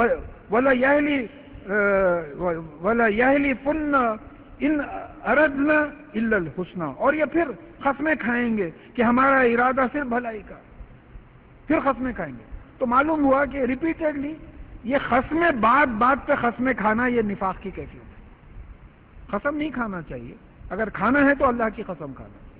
وَلَا يَحْلِفُنَّ إِنْ أَرَدْنَا إِلَّا الْحُسْنَى، اور یہ پھر قسمیں کھائیں گے کہ ہمارا ارادہ صرف بھلائی کا، پھر قسمیں کھائیں گے. تو معلوم ہوا کہ ریپیٹڈلی یہ قسمیں، بات پہ قسمیں کھانا، یہ نفاق کی کیفیت ہے. قسم نہیں کھانا چاہیے، اگر کھانا ہے تو اللہ کی قسم کھانا چاہیے.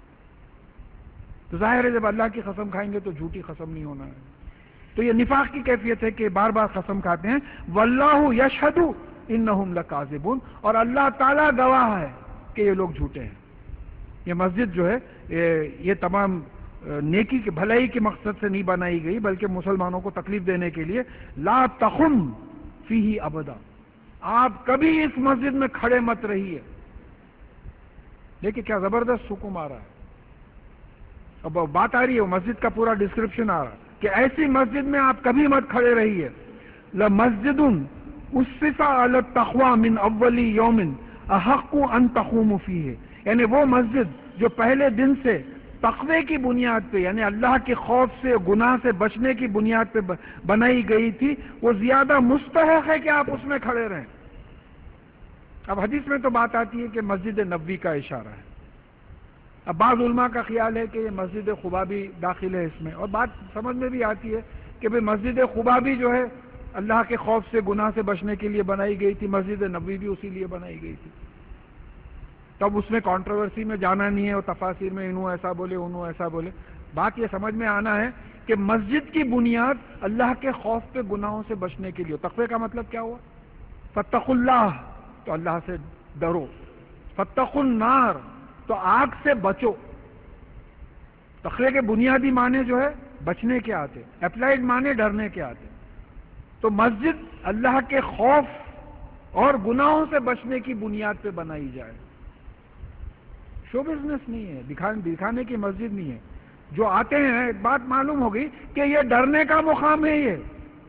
تو ظاہر ہے جب اللہ کی قسم کھائیں گے تو جھوٹی قسم نہیں ہونا ہے. تو یہ نفاق کی کیفیت ہے کہ بار بار قسم کھاتے ہیں. واللہ یشہد انہم لکاذبون، اور اللہ تعالیٰ گواہ ہے کہ یہ لوگ جھوٹے ہیں. یہ مسجد جو ہے یہ تمام نیکی کے بھلائی کے مقصد سے نہیں بنائی گئی، بلکہ مسلمانوں کو تکلیف دینے کے لیے. لا تقم فیہ ابدا، آپ کبھی اس مسجد میں کھڑے مت رہیے. دیکھیے کیا زبردست حکم آ رہا ہے. اب بات آ رہی ہے، مسجد کا پورا ڈسکرپشن آ رہا ہے کہ ایسی مسجد میں آپ کبھی مت کھڑے رہیے. لمسجد اسس علی التقوی من اول یوم احق ان تقوم فیہ، یعنی وہ مسجد جو پہلے دن سے تقوی کی بنیاد پہ، یعنی اللہ کے خوف سے، گناہ سے بچنے کی بنیاد پہ بنائی گئی تھی، وہ زیادہ مستحق ہے کہ آپ اس میں کھڑے رہیں. اب حدیث میں تو بات آتی ہے کہ مسجد نبوی کا اشارہ ہے. اب بعض علماء کا خیال ہے کہ یہ مسجد قباء بھی داخل ہے اس میں، اور بات سمجھ میں بھی آتی ہے کہ بھئی مسجد قباء بھی جو ہے اللہ کے خوف سے، گناہ سے بچنے کے لیے بنائی گئی تھی، مسجد نبوی بھی اسی لیے بنائی گئی تھی. تب اس میں کنٹروورسی میں جانا نہیں ہے، اور تفاسیر میں انہوں ایسا بولے انہوں ایسا بولے. بات یہ سمجھ میں آنا ہے کہ مسجد کی بنیاد اللہ کے خوف پہ، گناہوں سے بچنے کے لیے. تقوی کا مطلب کیا ہوا؟ فاتقوا اللہ، تو اللہ سے ڈرو. فاتقوا النار، تو آگ سے بچو. تقوی کے بنیادی معنی جو ہے بچنے کے آتے، اپلائیڈ معنی ڈرنے کے آتے. تو مسجد اللہ کے خوف اور گناہوں سے بچنے کی بنیاد پہ بنائی جائے. شو بزنس نہیں ہے، دکھانے کی مسجد نہیں ہے. جو آتے ہیں ایک بات معلوم ہوگی کہ یہ ڈرنے کا مقام ہے. یہ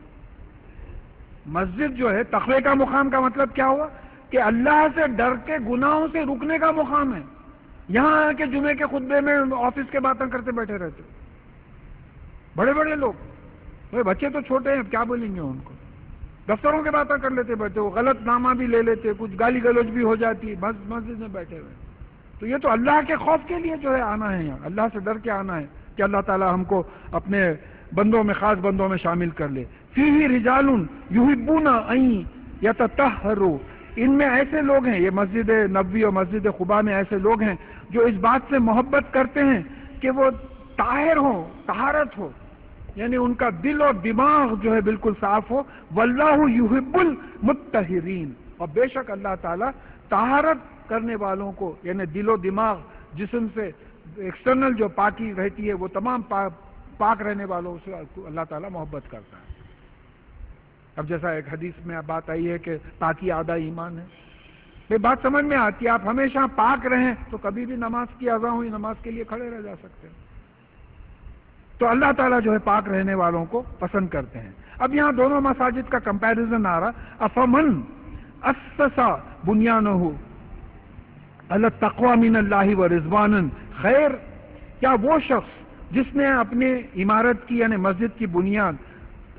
مسجد جو ہے تقوی کا مقام کا مطلب کیا ہوا کہ اللہ سے ڈر کے گناہوں سے رکنے کا مقام ہے. یہاں کے جمعے کے خطبے میں آفس کے باتیں کرتے بیٹھے رہتے بڑے بڑے لوگ، بچے تو چھوٹے ہیں، کیا بولیں گے ان کو. دفتروں کے باتیں کر لیتے بیٹھے، وہ غلط نامہ بھی لے لیتے، کچھ گالی گلوچ بھی ہو جاتی، بس مسجد میں بیٹھے ہوئے. تو یہ تو اللہ کے خوف کے لیے جو ہے آنا ہے، یہاں اللہ سے ڈر کے آنا ہے کہ اللہ تعالی ہم کو اپنے بندوں میں، خاص بندوں میں شامل کر لے. فیہ رجال یحبون ان یتطہروا، ان میں ایسے لوگ ہیں، یہ مسجد نبوی اور مسجد قباء میں ایسے لوگ ہیں جو اس بات سے محبت کرتے ہیں کہ وہ طاہر ہوں، طہارت ہو، یعنی ان کا دل اور دماغ جو ہے بالکل صاف ہو. واللہ یحب المطہرین، اور بے شک اللہ تعالیٰ طہارت کرنے والوں کو، یعنی دل و دماغ، جسم سے ایکسٹرنل جو پاکی رہتی ہے، وہ تمام پاک رہنے والوں سے اللہ تعالیٰ محبت کرتا ہے. اب جیسا ایک حدیث میں بات آئی ہے کہ پاکی آدھا ایمان ہے. یہ بات سمجھ میں آتی ہے، آپ ہمیشہ پاک رہیں تو کبھی بھی نماز کی اذان ہوئی، نماز کے لیے کھڑے رہ جا سکتے ہیں. تو اللہ تعالیٰ جو ہے پاک رہنے والوں کو پسند کرتے ہیں. اب یہاں دونوں مساجد کا کمپیریزن آ رہا. افمن اسس بنیانہ علی التقوی من اللہ ورضوانا خیر، کیا وہ شخص جس نے اپنی عمارت کی، یعنی مسجد کی بنیاد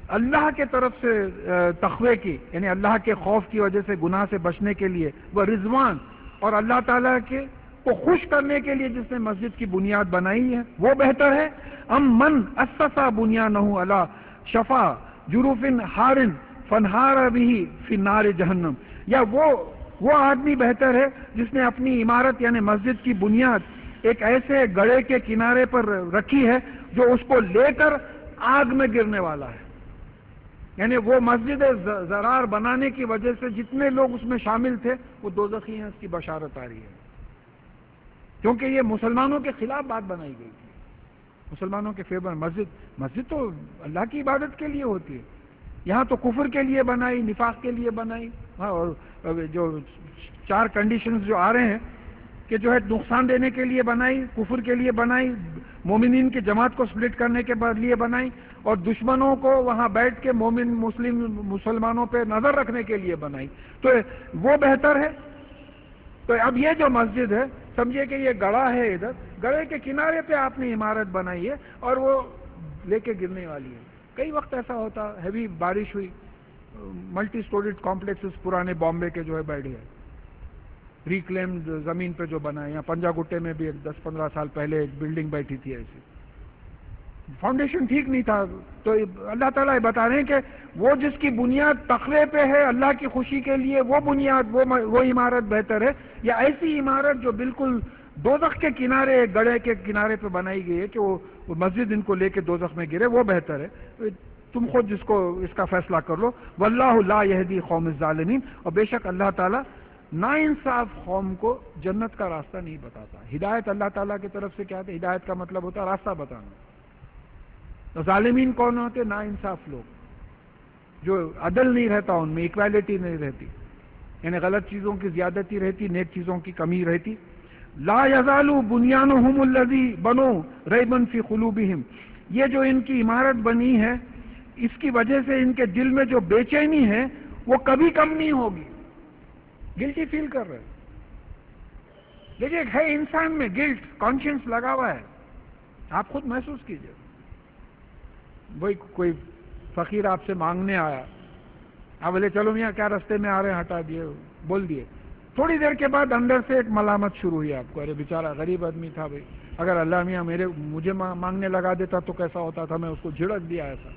اللہ کے طرف سے تقوی کی، یعنی اللہ کے خوف کی وجہ سے گناہ سے بچنے کے لیے، وہ رضوان اور اللہ تعالیٰ کے کو خوش کرنے کے لیے جس نے مسجد کی بنیاد بنائی ہے وہ بہتر ہے، ام من اسسا بنیانہ علی شفا جروف ہار فنہار بہ فی نار جہنم، یا وہ آدمی بہتر ہے جس نے اپنی عمارت یعنی مسجد کی بنیاد ایک ایسے گڑھے کے کنارے پر رکھی ہے جو اس کو لے کر آگ میں گرنے والا ہے. یعنی وہ مسجد زرار بنانے کی وجہ سے جتنے لوگ اس میں شامل تھے وہ دوزخی ہیں، اس کی بشارت آ رہی ہے، کیونکہ یہ مسلمانوں کے خلاف بات بنائی گئی تھی، مسلمانوں کے فیور. مسجد تو اللہ کی عبادت کے لیے ہوتی ہے، یہاں تو کفر کے لیے بنائی، نفاق کے لیے بنائی. اور جو 4 کنڈیشنز جو آ رہے ہیں کہ جو ہے نقصان دینے کے لیے بنائی، کفر کے لیے بنائی، مومنین کی جماعت کو سپلٹ کرنے کے لیے بنائی، اور دشمنوں کو وہاں بیٹھ کے مسلمانوں پہ نظر رکھنے کے لیے بنائی، تو وہ بہتر ہے. تو اب یہ جو مسجد ہے سمجھے کہ یہ گڑھا ہے، ادھر گڑھے کے کنارے پہ آپ نے عمارت بنائی ہے اور وہ لے کے گرنے والی ہے. کئی وقت ایسا ہوتا، ہیوی بارش ہوئی، ملٹی سٹوریڈ کمپلیکسز پرانے بامبے کے جو ہے بیٹھ گئے، ریکلیمڈ زمین پہ جو بنائے. یہاں پنجا گٹے میں بھی 10-15 سال پہلے ایک بلڈنگ بیٹھی تھی ایسی، فاؤنڈیشن ٹھیک نہیں تھا. تو اللہ تعالیٰ یہ بتا رہے ہیں کہ وہ جس کی بنیاد تقوی پہ ہے اللہ کی خوشی کے لیے، وہ بنیاد وہ عمارت بہتر ہے، یا ایسی عمارت جو بالکل دوزخ کے کنارے، گڑھے کے کنارے پہ بنائی گئی ہے کہ وہ مسجد ان کو لے کے دوزخ میں گرے، وہ بہتر ہے. تم خود جس کو اس کا فیصلہ کر لو. واللہ لا یہدی قوم الظالمین، اور بے شک اللہ تعالیٰ ناانصاف قوم کو جنت کا راستہ نہیں بتاتا. ہدایت اللہ تعالیٰ کی طرف سے کیا ہے؟ ہدایت کا مطلب ہوتا ہے راستہ بتانا. تو ظالمین کون ہوتے؟ ناانصاف لوگ، جو عدل نہیں رہتا، ان میں ایکویلٹی نہیں رہتی، یعنی غلط چیزوں کی زیادتی رہتی، نیک چیزوں کی کمی رہتی. لا یزال بنیانہم الذی بنوا ریبا فی قلوبہم، یہ جو ان کی عمارت بنی ہے اس کی وجہ سے ان کے دل میں جو بے چینی ہے وہ کبھی کم نہیں ہوگی. گلٹی فیل کر رہے، دیکھیے ہے انسان میں گلٹ، کانشینس لگا ہوا ہے، آپ خود محسوس کیجئے. وہی کوئی فقیر آپ سے مانگنے آیا، آپ بولے چلو میاں کیا رستے میں آ رہے ہیں، ہٹا دیے، بول دیے. تھوڑی دیر کے بعد اندر سے ایک ملامت شروع ہوئی آپ کو، ارے بیچارہ غریب آدمی تھا بھائی، اگر اللہ میاں مجھے مانگنے لگا دیتا تو کیسا ہوتا تھا، میں اس کو جھڑک دیا ایسا.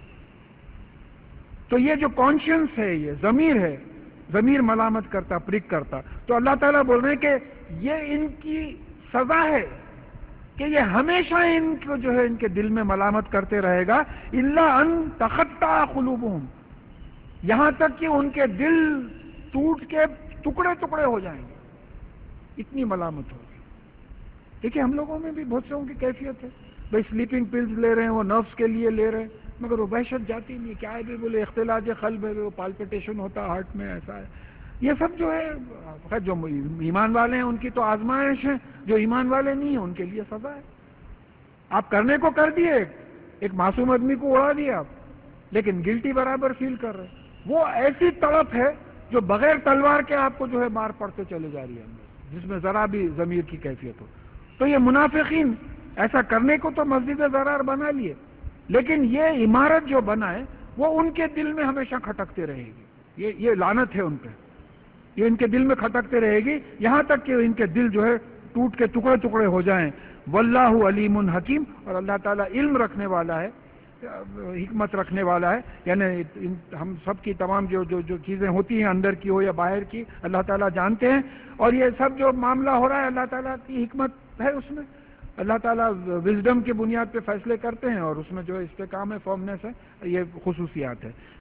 تو یہ جو کانشینس ہے، یہ ضمیر ہے، ضمیر ملامت کرتا، پرک کرتا. تو اللہ تعالیٰ بول رہے ہیں کہ یہ ان کی سزا ہے کہ یہ ہمیشہ ان کو جو ہے ان کے دل میں ملامت کرتے رہے گا. الا ان تقطع قلوبہم، یہاں تک کہ ان کے دل ٹوٹ کے ٹکڑے ٹکڑے ہو جائیں گے، اتنی ملامت ہوگی. دیکھیے ہم لوگوں میں بھی بہت سے کی کیفیت ہے، بھائی سلیپنگ پلز لے رہے ہیں، وہ نروس کے لیے لے رہے ہیں، مگر وہ وحشت جاتی نہیں. کیا ہے بھی بولے اختلاج قلب ہے، وہ پالپیٹیشن ہوتا ہارٹ میں، ایسا ہے. یہ سب جو ہے جو ایمان والے ہیں ان کی تو آزمائش ہے، جو ایمان والے نہیں ہیں ان کے لیے سزا ہے. آپ کرنے کو کر دیے، ایک معصوم آدمی کو اڑا دیا آپ، لیکن گلٹی برابر فیل کر رہے. وہ ایسی تڑپ ہے جو بغیر تلوار کے آپ کو جو ہے مار پڑتے چلے جا رہی ہے اندر، جس میں ذرا بھی ضمیر کی کیفیت ہو. تو یہ منافقین ایسا کرنے کو تو مسجد زرار بنا لیے، لیکن یہ عمارت جو بنا ہے وہ ان کے دل میں ہمیشہ کھٹکتے رہے گی. یہ لعنت ہے ان پہ، یہ ان کے دل میں کھٹکتے رہے گی یہاں تک کہ ان کے دل جو ہے ٹوٹ کے ٹکڑے ٹکڑے ہو جائیں. واللہ علیم حکیم، اور اللہ تعالیٰ علم رکھنے والا ہے، حکمت رکھنے والا ہے. یعنی ہم سب کی تمام جو چیزیں ہوتی ہیں اندر کی ہو یا باہر کی، اللہ تعالیٰ جانتے ہیں. اور یہ سب جو معاملہ ہو رہا ہے اللہ تعالیٰ کی حکمت ہے اس میں. اللہ تعالیٰ وزڈم کی بنیاد پہ فیصلے کرتے ہیں اور اس میں جو استحکام ہے، فارمنیس ہے، یہ خصوصیات ہے.